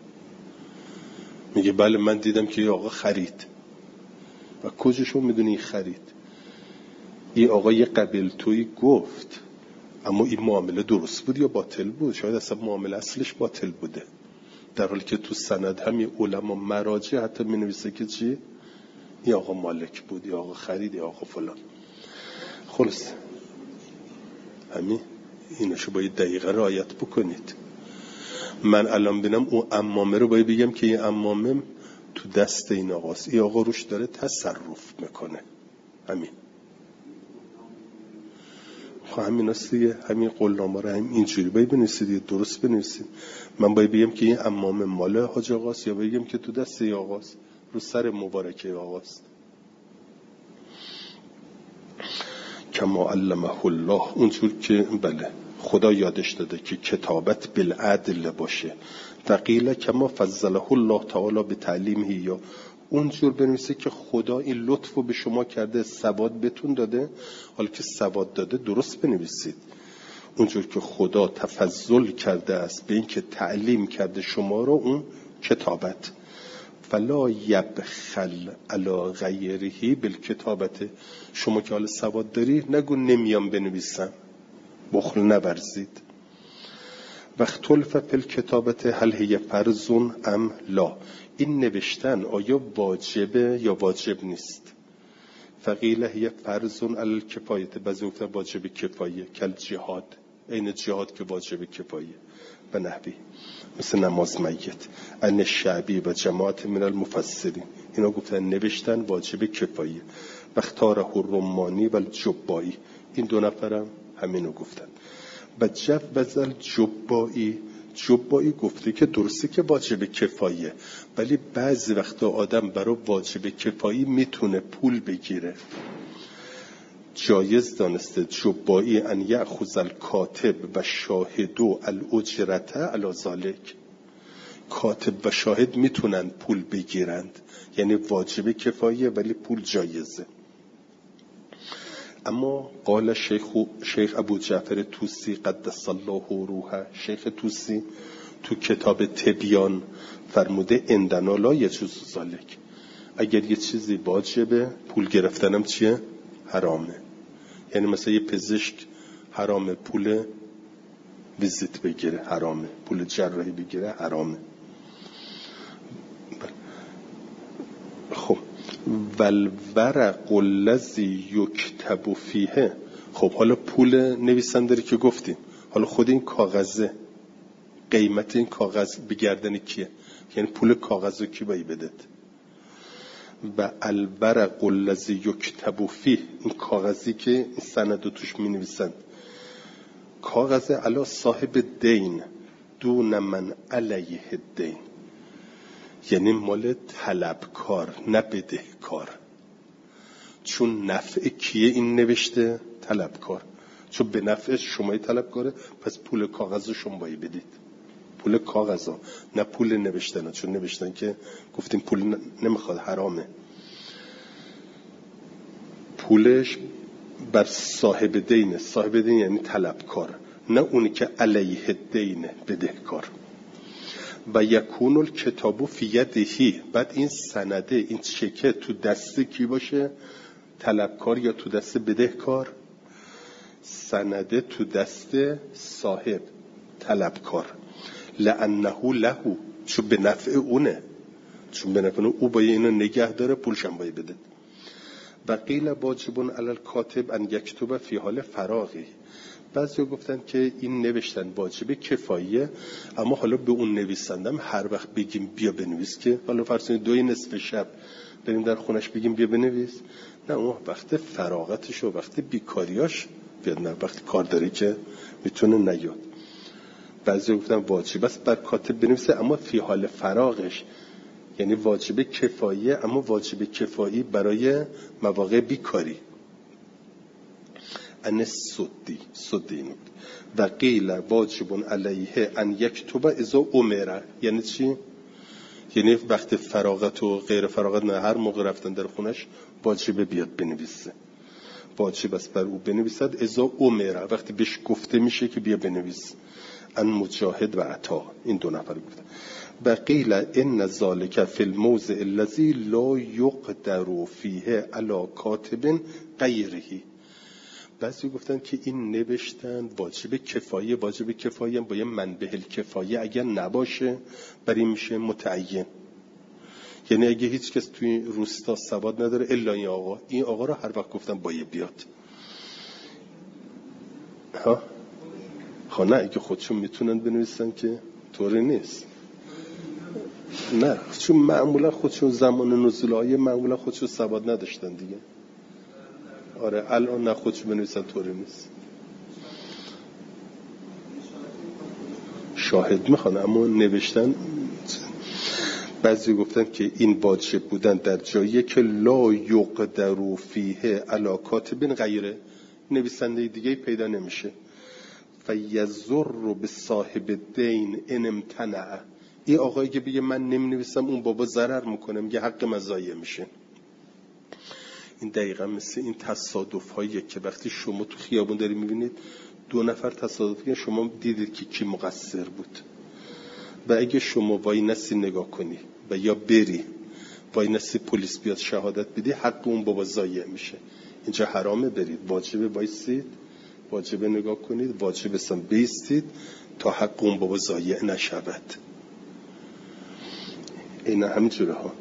Speaker 1: میگه بله من دیدم که این آقا خرید، و کجاشو میدونی خرید؟ این آقا یه قبیل توی گفت، اما این معامله درست بود یا باطل بود؟ شاید اصلا معامله اصلش باطل بوده، در حالی که تو سند همین علما مراجع حتی می‌نویسه که چی؟ این آقا مالک بود، این آقا خرید، این آقا فلان. خلاص همین ایناشو باید دقیقه رعایت بکنید. من الان بینم اون عمامه رو باید بگم که این عمامه تو دست این آقاست، این آقا روش داره تصرف میکنه، همین. خب همین هست دیگه، همین قولنامه رو هم اینجوری باید بنویسید دیگه، درست بنویسید. من باید بگم که این عمامه مال حاج آقاست یا بگم که تو دست آقاست، رو سر مبارکه آقاست. کما علمه الله، اونجور که بله خدا یادش داده که کتابت بالعدل باشه. وقیل کما فضله الله تعالی به تعلیمه، یا اونجور بنویسه که خدا این لطفو به شما کرده، سواد بهتون داده، حالا که سواد داده درست بنویسید. اونجور که خدا تفضل کرده است به این که تعلیم کرده شما رو، اون کتابت. فلا یبخل علی غیره بالکتابت، شما که حال سواد داری نگو نمیام بنویسم، بخل نورزید. واختلف فی الکتابت هل هی فرض ام لا، این نوشتن آیا واجبه یا واجب نیست. فقیل هی فرض علی الکفایه، بعضی گفتن واجب کفایه، کل جهاد، این جهاد که واجب کفایه و نحوی، مثل نماز میت. ان شعبی و جماعت من المفسرین، اینا گفتن نوشتن واجب کفایه. و اختاره الرمانی و الجبایی، این دو نفرم همینو گفتن. و جوز الجبایی، جبایی گفته که درسته که واجب کفایه، ولی بعضی وقتا آدم برای واجب کفایی میتونه پول بگیره. جایز دانسته جبایی ان یأخذ الکاتب و شاهدو الاجرته علی ذلک، کاتب و شاهد میتونن پول بگیرند، یعنی واجب کفایه ولی پول جایزه. اما قال شیخ ابو جعفر طوسی قدس الله روحه، شیخ طوسی تو کتاب تبیان فرموده اندنا لا یجوز ذلک، اگر یه چیزی واجبه پول گرفتنم چیه؟ حرامه. یعنی مثلا یه پزشک حرامه پول ویزیت بگیره، حرامه پول جراحی بگیره، حرامه. خب والورق الذی یکتب فیه، خب حالا پول نویسنده که گفتیم، حالا خود این کاغذه، قیمت این کاغذ به گردن کیه؟ یعنی پول کاغذ رو کی باید بده؟ و الورق الذی یکتب فیه، این کاغذی که این سند رو توش می نویسند، کاغذ علی صاحب دین دون من علیه الدین، یعنی مال طلبکار نه بدهکار. چون نفع کیه این نوشته؟ طلبکار. چون به نفع شمای طلبکاره، پس پول کاغذ رو شما باید بدید، پول کاغذ ها، نه پول نوشتن ها. چون نوشتن که گفتیم پول نمیخواد، حرامه. پولش بر صاحب دینه، صاحب دین یعنی طلبکار، نه اونی که علیه دینه بدهکار. و یکون الکتاب فی یده، بعد این سنده، این چکه تو دست کی باشه؟ طلبکار یا تو دست بدهکار؟ سنده تو دست صاحب طلبکار. لانه له، چون به نفع اونه، چون به نفع او باید اینو نگه داره، پولشم باید بده. و قیل واجب علی الکاتب ان یکتب فی حال فراغی، بعضی گفتن که این نوشتن واجب کفاییه، اما حالا به اون نویسندم هر وقت بگیم بیا بنویس، که حالا فرض کنید 2 نصف شب بریم در خونش بگیم بیا بنویس، نه اون وقت فراغتش و وقت بیکاریاش بیاد، نه وقت کار داره که میتونه نیاد. بعضی گفتن واجب است بر کاتب بنویسه، اما فی حال فراغش، یعنی واجب کفاییه اما واجب کفایی برای مواقع بیکاری. ان صدی و قیل واجب علیه ان یکتب اذا امر، یعنی چی؟ یعنی وقت فراغت و غیر فراغت، نه هر موقع رفتن در خونش واجب بیاد بنویسه، واجب است بر او بنویسد اذا امر، وقتی بهش گفته میشه که بیا بنویس. ان مجاهد و عطا، این 2 نفر گفتن. و قیل ان ذلک فی الموضع الذی لا یقدر فیه علی کاتب غیره، بعضی گفتن که این نوشتن واجب کفایه، واجب کفایه هم باید منبه الکفایه اگر نباشه برای میشه متعین، یعنی اگه هیچ کس توی روستا سواد نداره الا این آقا رو هر وقت گفتن باید بیاد. ها خب نه، اگه خودشون میتونن بنویسن که طوری نیست، نه چون معمولا خودشون زمان نزول آیه معمولا خودشون سواد نداشتن دیگه. آره الان نه خودشون بنویسن طوری نیست. شاهد میخوان، اما نوشتن بعضی گفتن که این واجب بودن در جایی که لا یقدر فیه علی کاتب غیره، نویسنده دیگه پیدا نمیشه. فیضر به صاحب الدین ان امتنع، این آقایی که بگه من نمی‌نویسم اون بابا ضرر میکنه، میگه حق من ضایع میشه. این دقیقا مثل این تصادف هایی که وقتی شما تو خیابون داری میبینید 2 نفر تصادفی، شما دیدید که کی مقصر بود، و اگه شما وای نسی نگاه کنی و یا بری وای نسی پلیس بیاد شهادت بدی، حق اون بابا ضایع میشه. اینجا حرامه برید، واجبه وایسید، واجبه نگاه کنید، واجبه سم بیستید تا حق اون بابا ضایع نشود. این همینجوره ها.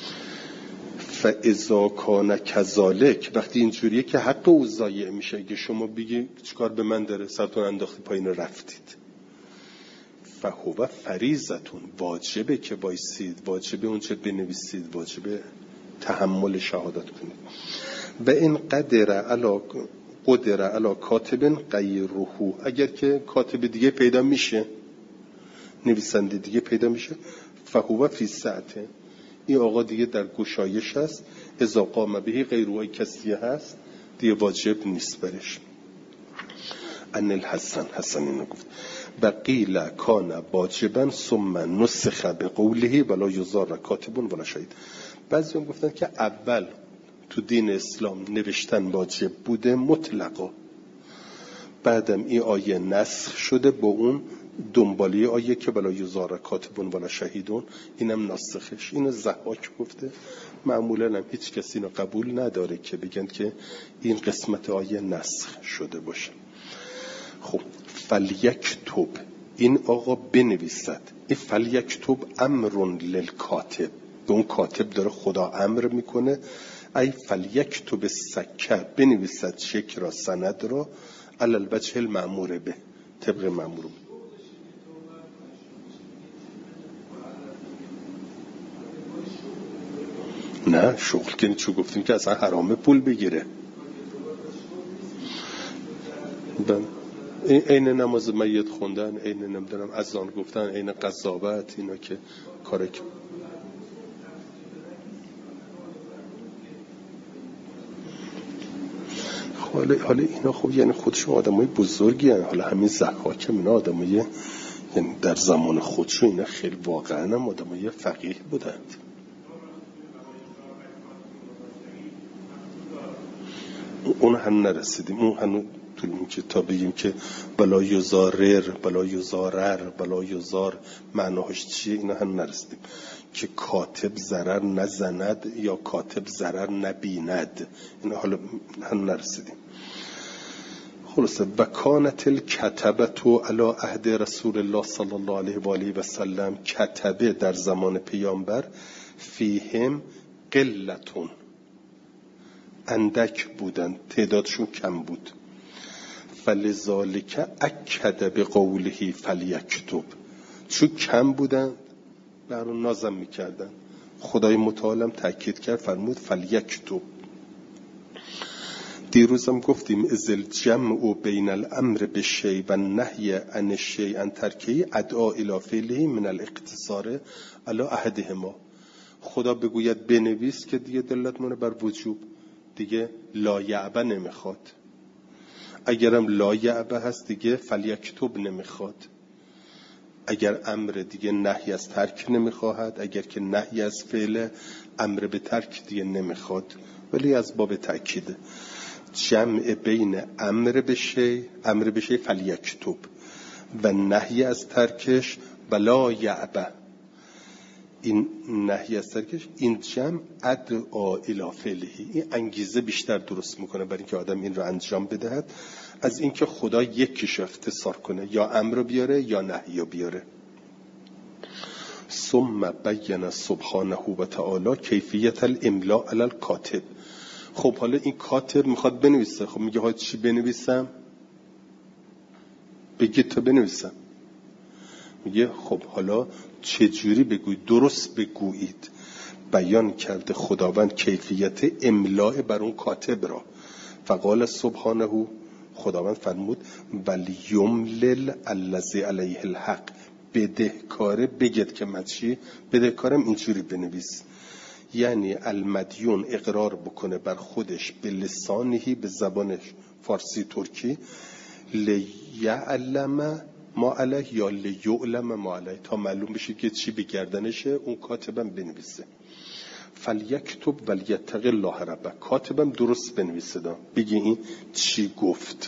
Speaker 1: فاذا کان کذالک، وقتی اینجوریه که حق او ضایع میشه، اگه شما بگی چیکار به من داره، سرتون انداختی پایین رفتید، فهو فریضتون، واجبه که وایسید، واجبه اونچه بنویسید، واجبه تحمل شهادت کنید. و این قدر علی کاتب غیره، اگر که کاتب دیگه پیدا میشه، نویسنده دیگه پیدا میشه، فهو فی سعته، این آقا دیگه در گشایش هست. اذا قام به غیره، کسی هست دیگه واجب نیست برش. ان الحسن، حسن اینو گفت و قیل کان واجبا ثم نسخ بقوله ولا یزار کاتب ولا شهید. بعضی هم گفتن که اول تو دین اسلام نوشتن واجب بوده مطلقا، بعدم این آیه نسخ شده با اون دنبالی آیه که ولا یزار کاتب ولا شهیدون، اینم ناسخش. اینو ضحاک گفته. معمولا هم هیچ کسی اینو قبول نداره که بگن که این قسمت آیه نسخ شده باشه. خب فلیکتب، این آقا بنویسد. این فلیکتب امر للکاتب، به اون کاتب داره خدا امر میکنه. ای فلیکتب سکه، بنویسد شک را، سند را، علی الوجه المأمور به، طبق مأمور. نه شغل که چو گفتیم که اصلا حرامه پول بگیره. این نماز میت خوندن، این نمیدونم اذان گفتن، این قضاوت، اینا که کاره که حالا اینا خب یعنی خودشون آدمای بزرگی هستن. حالا همین ضحاک اینا آدمای، یعنی در زمان خودشون اینا خیلی واقعا هم آدمای فقیه بودند. اون هم نرسیدیم، اون هنو طول که تا بگیم که بلا یزارر، بلا یزارر، بلا یزار معناش چیه، اینا هم نرسیدیم. که کاتب ضرر نزند یا کاتب ضرر نبیند، اینا حالا هم نرسیدیم. خلاصه وکانت الکتبه علی عهد رسول الله صلی الله علیه و آله و سلم، کتبه در زمان پیامبر، فیهم قلتون، اندک بودن، تعدادشون کم بود. فلذالک اکد بقوله فلیکتب، چون کم بودن برای نازم میکردن، خدای متعالم تأکید کرد فرمود فلیکتب. دیروزم گفتیم از الجمع بین الامر بالشیء و النهی عن الشیء عن ترکه ادعا الی فعله من الاقتصار علی احدهما. خدا بگوید بنویس که دیگه دلت مونه بر وجوب، دیگه لا یعبه نمیخواد. اگرم لا یعبه هست دیگه فلیکتب نمیخواد. اگر امر دیگه نهی از ترک نمیخواهد، اگر که نهی از فعل امر به ترک دیگه نمیخواد، ولی از باب تأکیده. جمع بین امر به شی فلیکتب و نهی از ترکش ولا یعبه، این نهی از ترکش، این جمع ادعا الی فعله، این انگیزه بیشتر درست میکنه برای اینکه آدم این رو انجام بدهد از اینکه خدا یکیش اختصار کنه، یا امر بیاره یا نهی بیاره. ثم بین سبحانه و تعالی کیفیت الاملاء علی الکاتب. خب حالا این کاتب میخواد بنویسه، خب میگه ها چی بنویسم؟ بگید تا بنویسم. میگه خب حالا چجوری بگوید؟ درست بگویید. بیان کرده خداوند کیفیت املاء بر اون کاتب را. فقال سبحانه، خداوند فرمود ولیملل الذی علیه الحق، بدهکاره بگید که من چی بدهکارم، اینجوری بنویس. یعنی المدیون اقرار بکنه بر خودش به لسانهی، به زبانش فارسی ترکی، لیعلم ما علیه یا لیعلم ما علیه، تا معلوم بشه که چی به گردنشه. اون کاتبم بنویسه فلیکتب ولیتق الله ربه، کاتبم درست بنویسه، بگی این چی گفت.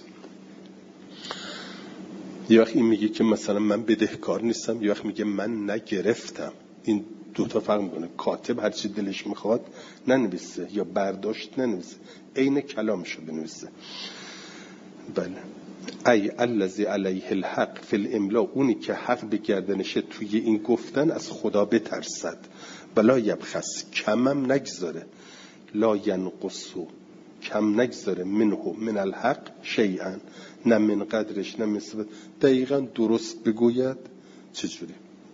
Speaker 1: یه وقت این میگه که مثلا من بدهکار نیستم، یه وقت میگه من نگرفتم. این دوتا فرق میکنه. کاتب هر چی دلش میخواد ننویسه، یا برداشت ننویسه، عین کلامشو بنویسه. بله. ای الذی علیه الحق فی الاملا، اونی که حق به گردنشه توی این گفتن از خدا بترسد. بلا یبخس، کمم نگذاره، لا ینقصو، کم نگذاره، منه من الحق شیئا، نه من قدرش نه من صفت، دقیقا درست بگوید. چجوری؟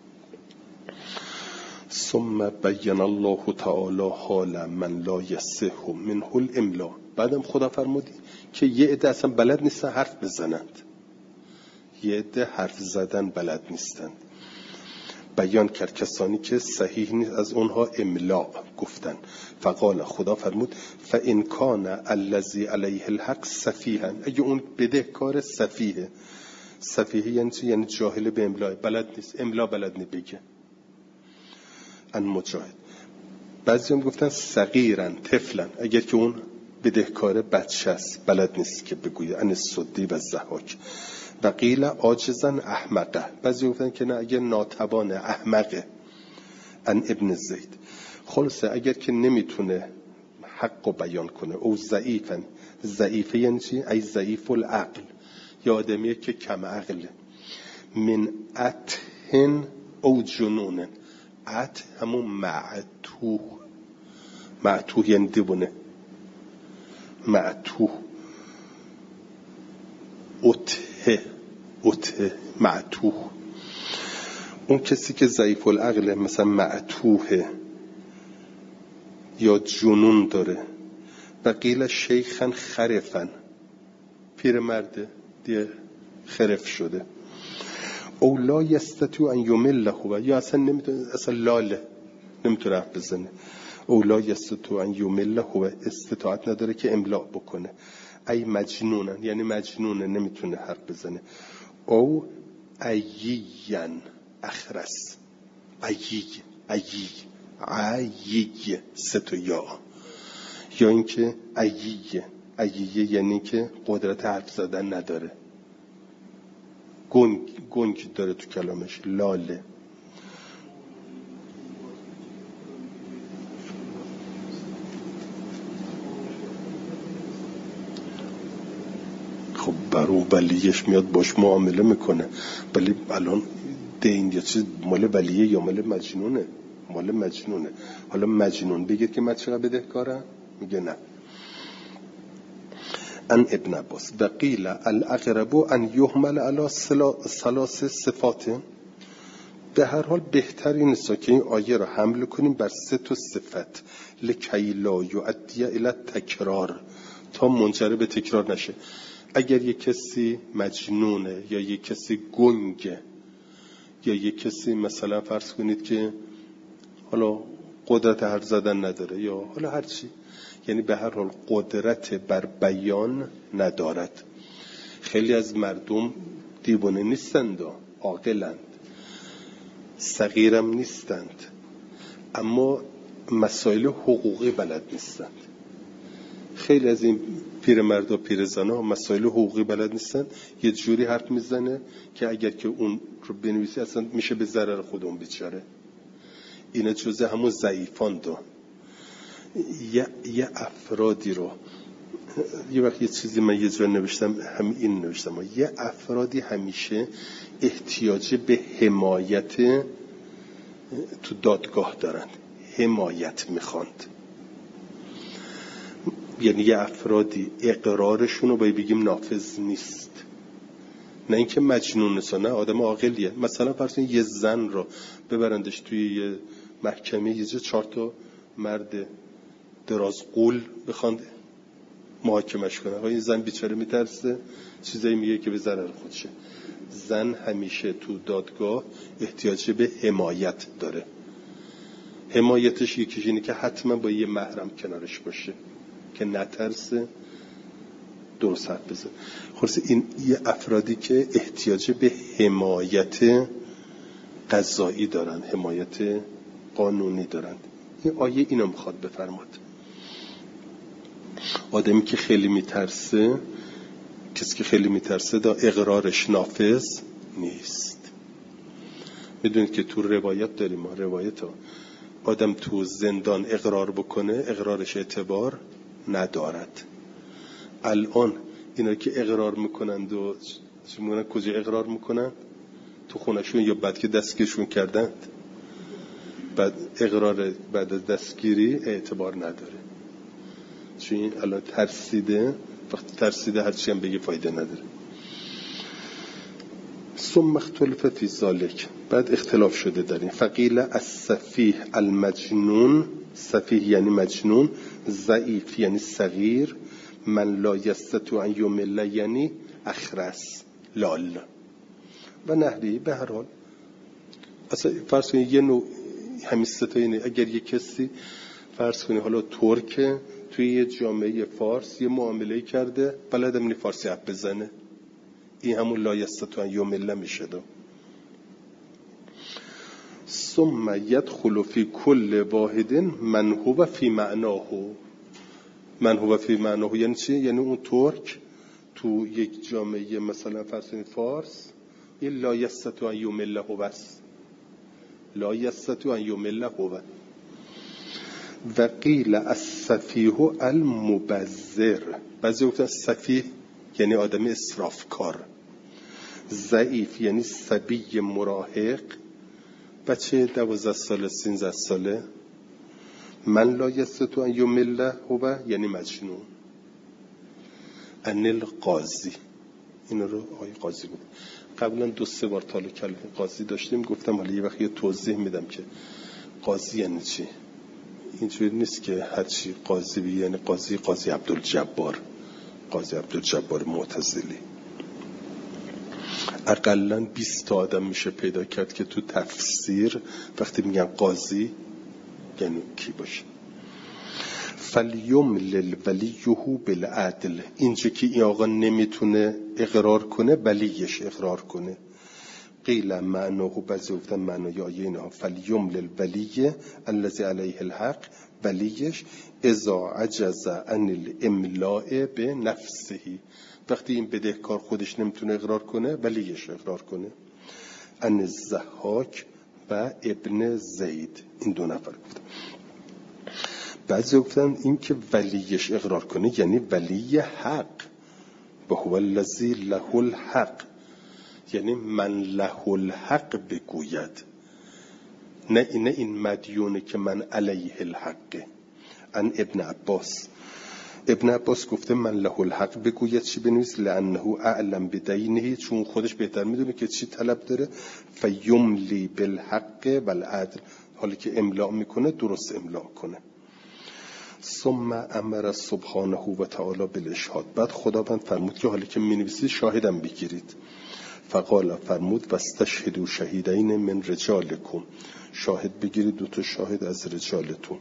Speaker 1: ثم بین الله تعالی حال من لا یصح منه الاملا، بعدم خدا فرمودی که یه عده اصلا بلد نیستن حرف بزنند، یه عده حرف زدن بلد نیستند. بیان کرد کسانی که صحیح نیست از اونها املا گفتن. فقال، خدا فرمود فان کان الذی علیه الحق سفیها، اگه اون بدهکار سفیه. سفیه یعنی چی؟ یعنی جاهل به املا، بلد نیست، املا بلد نی بگه. ان مجاهد. بعضی هم گفتن صغیرن طفلن، اگر که اون بدهکار بچه است بلد نیست که بگوید. ان السدی و الضحاک. و قیل عاجزن احمقه، بعضی گفتن که نه، اگر ناتوان احمقه. ان ابن زید. خلاصه اگر که نمیتونه حق رو بیان کنه، او ضعیفن، ضعیفه یعنی چی؟ ای ضعیف العقل، یا آدمیه که کم عقله. من اتهن او جنونن، ات همون معتوه، معتوه یعنی دیوونه، معتوه، اته معتوه. اون کسی که ضعیف العقل مثلا معتوه یا جنون داره. و قیل شیخن خرفن، پیر مرده دیگه خرف شده. او لا یستطیع ان یمله، یا اصلا نمیتونه، اصلا لاله نمیتونه حرف بزنه. او لا یستطیع ان یمله، استطاعت نداره که املا بکنه. ای مجنونن، یعنی مجنونه نمیتونه حرف بزنه. او ایین اخرس، ایی سه تا یا اینکه اییه یعنی که قدرت حرف زدن نداره، گنگ داره تو کلامش، لاله. خب برو ولیش میاد باش معامله میکنه، ولی الان دین یا چیز مال ولیه یا مال مجنونه؟ مال مجنونه. حالا مجنون بگه که من چقدر بدهکارم؟ میگه نه. ان ابن عباس و قیل الاقرب ان یحمل علی ثلاث صفات. به هر حال بهتر این است که این آیه را حمل کنیم بر سه تا صفت، لکی لا یؤدی الی تکرار، تا منجر به تکرار نشه. اگر یک کسی مجنونه یا یک کسی گنگه یا یک کسی مثلا فرض کنید که حالا قدرت حرف زدن نداره یا حالا هر چی، یعنی به هر حال قدرت بر بیان ندارد. خیلی از مردم دیوانه نیستند، عاقلند، صغیرم نیستند، اما مسائل حقوقی بلد نیستند. خیلی از این پیرمرد و پیرزنا مسائل حقوقی بلد نیستن، یه جوری حرف میزنه که اگر که اون رو بنویسی اصلا میشه به ضرر خودمون بیچاره. اینا جزء همون ضعیفان دو. یه افرادی رو یه وقت یه چیزی من یه جا نوشتم، این نوشتم، یه افرادی همیشه احتیاج به حمایت تو دادگاه دارن، حمایت میخواند. یعنی یه افرادی اقرارشون رو باید بگیم نافذ نیست، نه اینکه مجنون نیست، نه آدم عاقلیه. مثلا فرض کنید یه زن رو ببرندش توی یه محکمه، یه جا 4 تا مرد دراز قول بخوان محاکمش کنه، این زن بیچاره میترسه، چیزایی میگه که به ضرر خودشه. زن همیشه تو دادگاه احتیاج به حمایت داره. حمایتش یکیش اینه که حتما با یه محرم کنارش باشه که نترسه، درست حرف بزنه. خلاص این یه افرادی که احتیاج به حمایت قضایی دارن، حمایت قانونی دارن. این آیه اینو میخواد بفرماد. آدمی که خیلی میترسه، کسی که خیلی میترسه دا اقرارش نافذ نیست. میدونید که تو روایت داریم، ما روایت ها آدم تو زندان اقرار بکنه اقرارش اعتبار ندارد. الان اینا که اقرار میکنند و کجا اقرار میکنن؟ تو خونشون یا بعد که دستگیرشون کردند. بعد اقرار بعد از دستگیری اعتبار نداره، چون این الان ترسیده. وقتی ترسیده هرچی هم بگی فایده نداره. ثم اختلف فی ذلک، بعد اختلاف شده در این. فقیل السفیه المجنون، سفیه یعنی مجنون، ضعیف یعنی صغیر، من لا یستطیع ان یمل یعنی اخرس لال و نحری. به هر حال اصلا فرض کنید یه نوع همین ستایی. اگر یه کسی فرض کنید حالا ترک توی یه جامعه فارس یه معامله کرده، بلدم اینی فارسی حرف بزنه، این همون لا یستطیع ان یمل میشه. ثم یدخل فی کل واحد من هو فی معناه. من هو فی معناه یعنی چی؟ یعنی اون ترک تو یک جامعه مثلا فرض کنید فارس یه لا یستطیع ان یمل هو بس، لا یستطیع ان یمل هو. و قیل السفیه المبذر، بعضی گفتن سفیه یعنی آدم اسرافکار، ضعیف یعنی صبی مراهق، بچه 12 ساله 13 ساله، من لا یستطیع ان یمل هو یعنی مجنون. ان القاضی، این رو آقای قاضی بود. قبلا 2-3 بار تا کلمه قاضی داشتیم، گفتم حالا یه وقت یه توضیح میدم که قاضی یعنی چی. اینجوری نیست که هر چی قاضی بی یعنی قاضی. قاضی عبدالجبار، قاضی عبدالجبار معتزلی. اقلاً 20 تا آدم میشه پیدا کرد که تو تفسیر وقتی میگن قاضی یعنی کی باشه. فلیملل ولیه بالعدل، اینجا که این آقا نمیتونه اقرار کنه ولیش اقرار کنه. قیل معناه، بعضی گفتن معنای آیه اینا فلیملل ولیه الذی علیه الحق، ولیش اذا عجز عن الاملاء بنفسه، وقتی این بدهکار خودش نمیتونه اقرار کنه ولیش اقرار کنه. ان الضحاک و ابن زید، این 2 نفر گفتن. بعضی گفتن این که ولیش اقرار کنه یعنی ولی حق، و هو الذی له الحق، یعنی من له الحق بگوید، نه این مدیونه که من علیه الحقه. ان ابن عباس گفته من له الحق بگوید چی بنویس؟ لانه اعلم بدینه، چون خودش بهتر میدونه که چی طلب داره. فیملی بالحق والعدل، حالی که املا میکنه درست املا کنه. ثم امر سبحانه و تعالی بالاشهاد، بعد خداوند فرمود که حالی که مینویسید شاهدم بگیرید. فقال، فرمود واستشهدوا شهیدین من رجالکم، شاهد بگیرید 2 شاهد از رجالتون.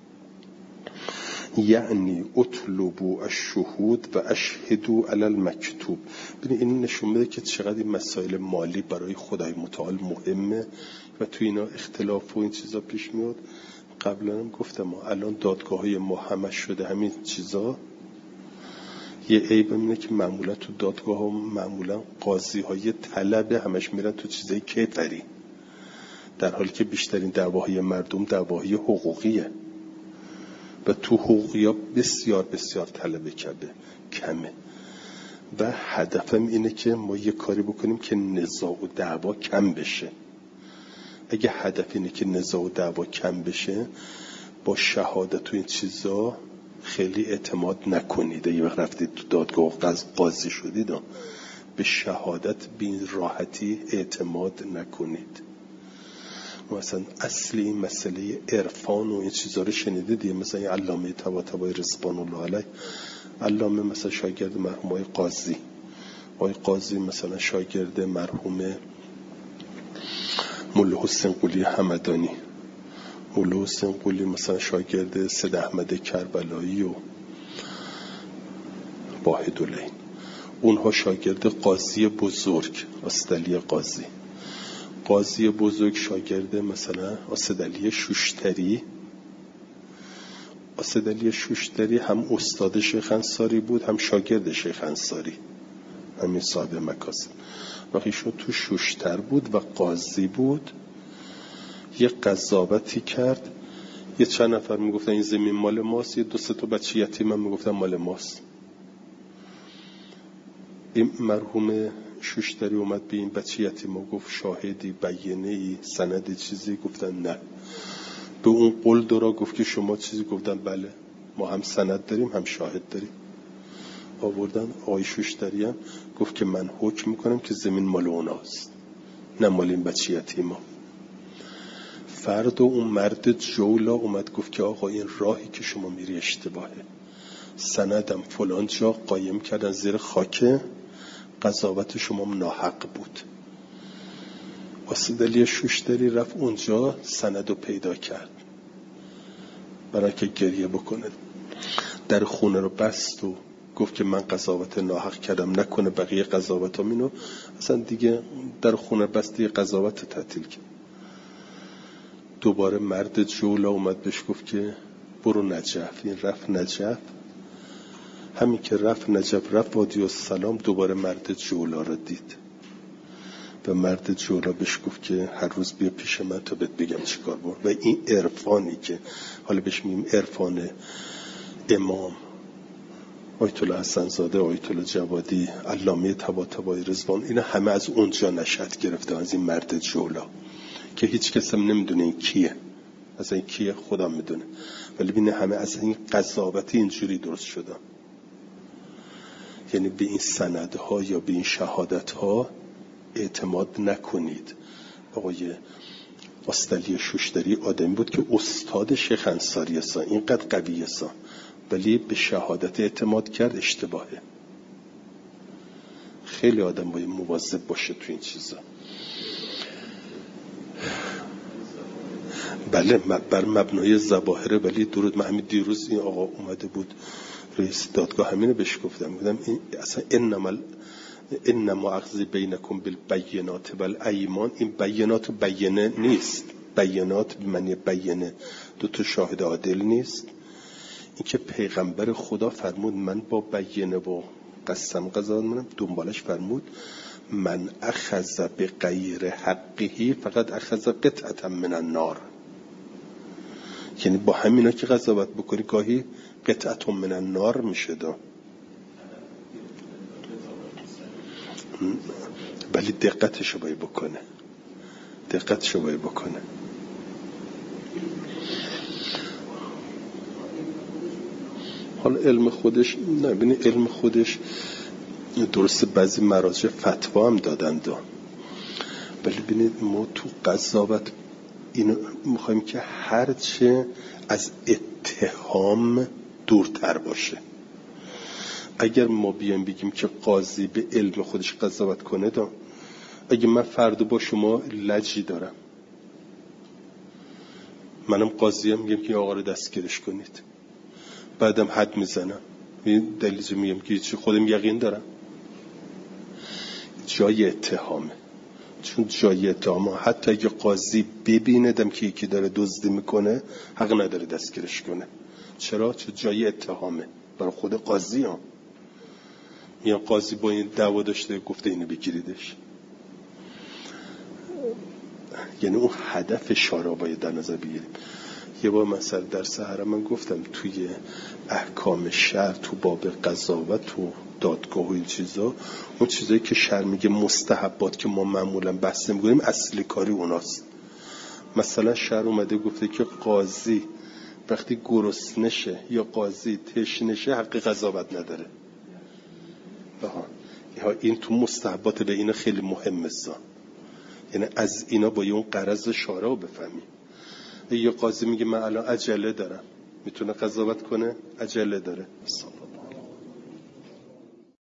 Speaker 1: یعنی اطلبوا الشهود و اشهدوا علی المکتوب. ببین این نشون میده که چقدر این مسائل مالی برای خدای متعال مهمه و تو اینا اختلاف و این چیزا پیش میاد. قبلا هم گفتم ما الان دادگاه‌های ما همش شده همین چیزا. یه عیب اینه که معمولا تو دادگاه‌ها معمولا قاضی‌های طلبه همش میرن تو چیزای کیفری، در حالی که بیشترین دعواهای مردم دعواهای حقوقیه و تو حقوقیا بسیار بسیار طلبه کمه و هدفم اینه که ما یه کاری بکنیم که نزاع و دعوا کم بشه. اگه هدف اینه که نزاع و دعوا کم بشه، با شهادت و این چیزا خیلی اعتماد نکنید. یه وقت رفتید تو دادگاه قاضی شدید به شهادت بین راحتی اعتماد نکنید. مثلا اصلی این مسئله عرفان و این چیزا رو شنیدید دیگه. مثلا علامه طباطبایی رضوان الله علیه، علامه مثلا شاگرد مرحوم قاضی آقای قاضی مثلا شاگرد مرحوم مولا حسین قلی همدانی، مولا حسین قلی مثلا شاگرد سید احمد کربلایی و واحدالعین، اونها شاگرد قاضی بزرگ اسدعلی قاضی، قاضی بزرگ شاگرد مثلا اسدعلی شوشتری. اسدعلی شوشتری هم استاد شیخ انصاری بود هم شاگرد شیخ انصاری، همین صاحب مکاسب. وقتی ایشون تو شوشتر بود و قاضی بود، یه قضاوتی کرد، یه چند نفر میگفتن این زمین مال ماست، یه 2-3 تا بچه یتیم هم میگفتن مال ماست. این مرحوم شوشتری اومد به این بچه یتیم و گفت شاهدی، بیانه‌ای، سندی، چیزی؟ گفتن نه. به اون قول دارا گفت که شما چیزی؟ گفتن بله، ما هم سند داریم هم شاهد داریم. آوردن. آقای شوشتری هم گفت که من حکم میکنم که زمین مال اوناست، نه مال این بچه یتیما. فردا اون مرد جولا اومد گفت که آقا این راهی که شما میری اشتباهه، سندم فلان جا قایم کردن زیر خاکه، قضاوت شما ناحق بود. اسدعلی شوشتری رفت اونجا سندو پیدا کرد، برای که گریه بکنه در خونه رو بست و گفت که من قضاوت ناحق کردم، نکنه بقیه قضاوتام اینو. اصلا دیگه در خونه بست، دیگه قضاوت تعطیل کرد. دوباره مرد جولا اومد بهش گفت که برو نجف. این رفت نجف. همین که رفت نجف، رفت وادی السلام، دوباره مرد جولا رو دید و مرد جولا بهش گفت که هر روز بیا پیش من تا بهت بگم چیکار بکن. و این عرفانی که حالا بهش میگیم عرفان امام آیت الله حسن زاده، آیت الله جوادی، علامه طباطبایی رضوان، اینا همه از اونجا نشأت گرفته، از این مرد جولا که هیچ کس هم نمیدونه این کیه، از این کیه خدا میدونه، ولی ببینه همه از این قضاوت اینجوری درست شدن. یعنی به این سندها یا به این شهادتها اعتماد نکنید. آقای اسدعلی شوشتری آدمی بود که استاد شیخ انصاری است، اینقدر قوی است، ولی به شهادت اعتماد کرد، اشتباهه. خیلی آدم باید مواظب باشه تو این چیزا. بله بر مبنای ظواهره، ولی درود. من همین دیروز این آقا اومده بود رئیس دادگاه، همینو بهش گفتم این اصلا انما اخذ بینکم بالبینات والایمان، این بینات و بینه نیست. بینات به معنی بینه، 2 شاهد عادل نیست. این که پیغمبر خدا فرمود من با بینه و قسم قضاوت منم، دنبالش فرمود من اخذ به غیر حقه فقط اخذ قطعه من النار. یعنی با همینا که قضاوت بکنی گاهی قطعه من النار میشه دا. ولی دقتشو باید بکنه، دقتشو باید بکنه. حالا علم خودش، نه ببینی علم خودش درسته بعضی مراجع فتوا هم دادن ولی ببینید ما تو قضاوت اینو میخوایم که هرچه از اتهام دورتر باشه. اگر ما بیایم بگیم که قاضی به علم خودش قضاوت کنه اگه من فردا با شما لجی دارم، منم قاضیم، میگم که آقا رو دستگیرش کنید، بعدم حد میزنم، دلیلش میگم که چی، خودم یقین دارم. جای اتهامه، چون جای اتهامه حتی اگه قاضی ببیندم که یکی داره دزدی میکنه حق نداره دستگیرش کنه. چرا؟ چون جای اتهامه برای خود قاضی هم. یا قاضی با این دعوا داشته گفته اینو بگیریدش. یعنی اون هدف شارع باید در نظر بگیریم. یه بار مثلا در سحر من گفتم توی احکام شرع تو باب قضاوت تو دادگاه و این چیزا، اون چیزایی که شرع میگه مستحبات که ما معمولا بحث می‌کنیم اصلی کاری اوناست. مثلا شرع اومده گفته که قاضی وقتی گرسنشه یا قاضی تشنشه حق قضاوت نداره. این تو مستحبات به اینا خیلی مهمه. یعنی از اینا با اون غرض شارع رو بفهمیم. یا قاضی میگه من الان عجله دارم، میتونه قضاوت کنه، عجله داره.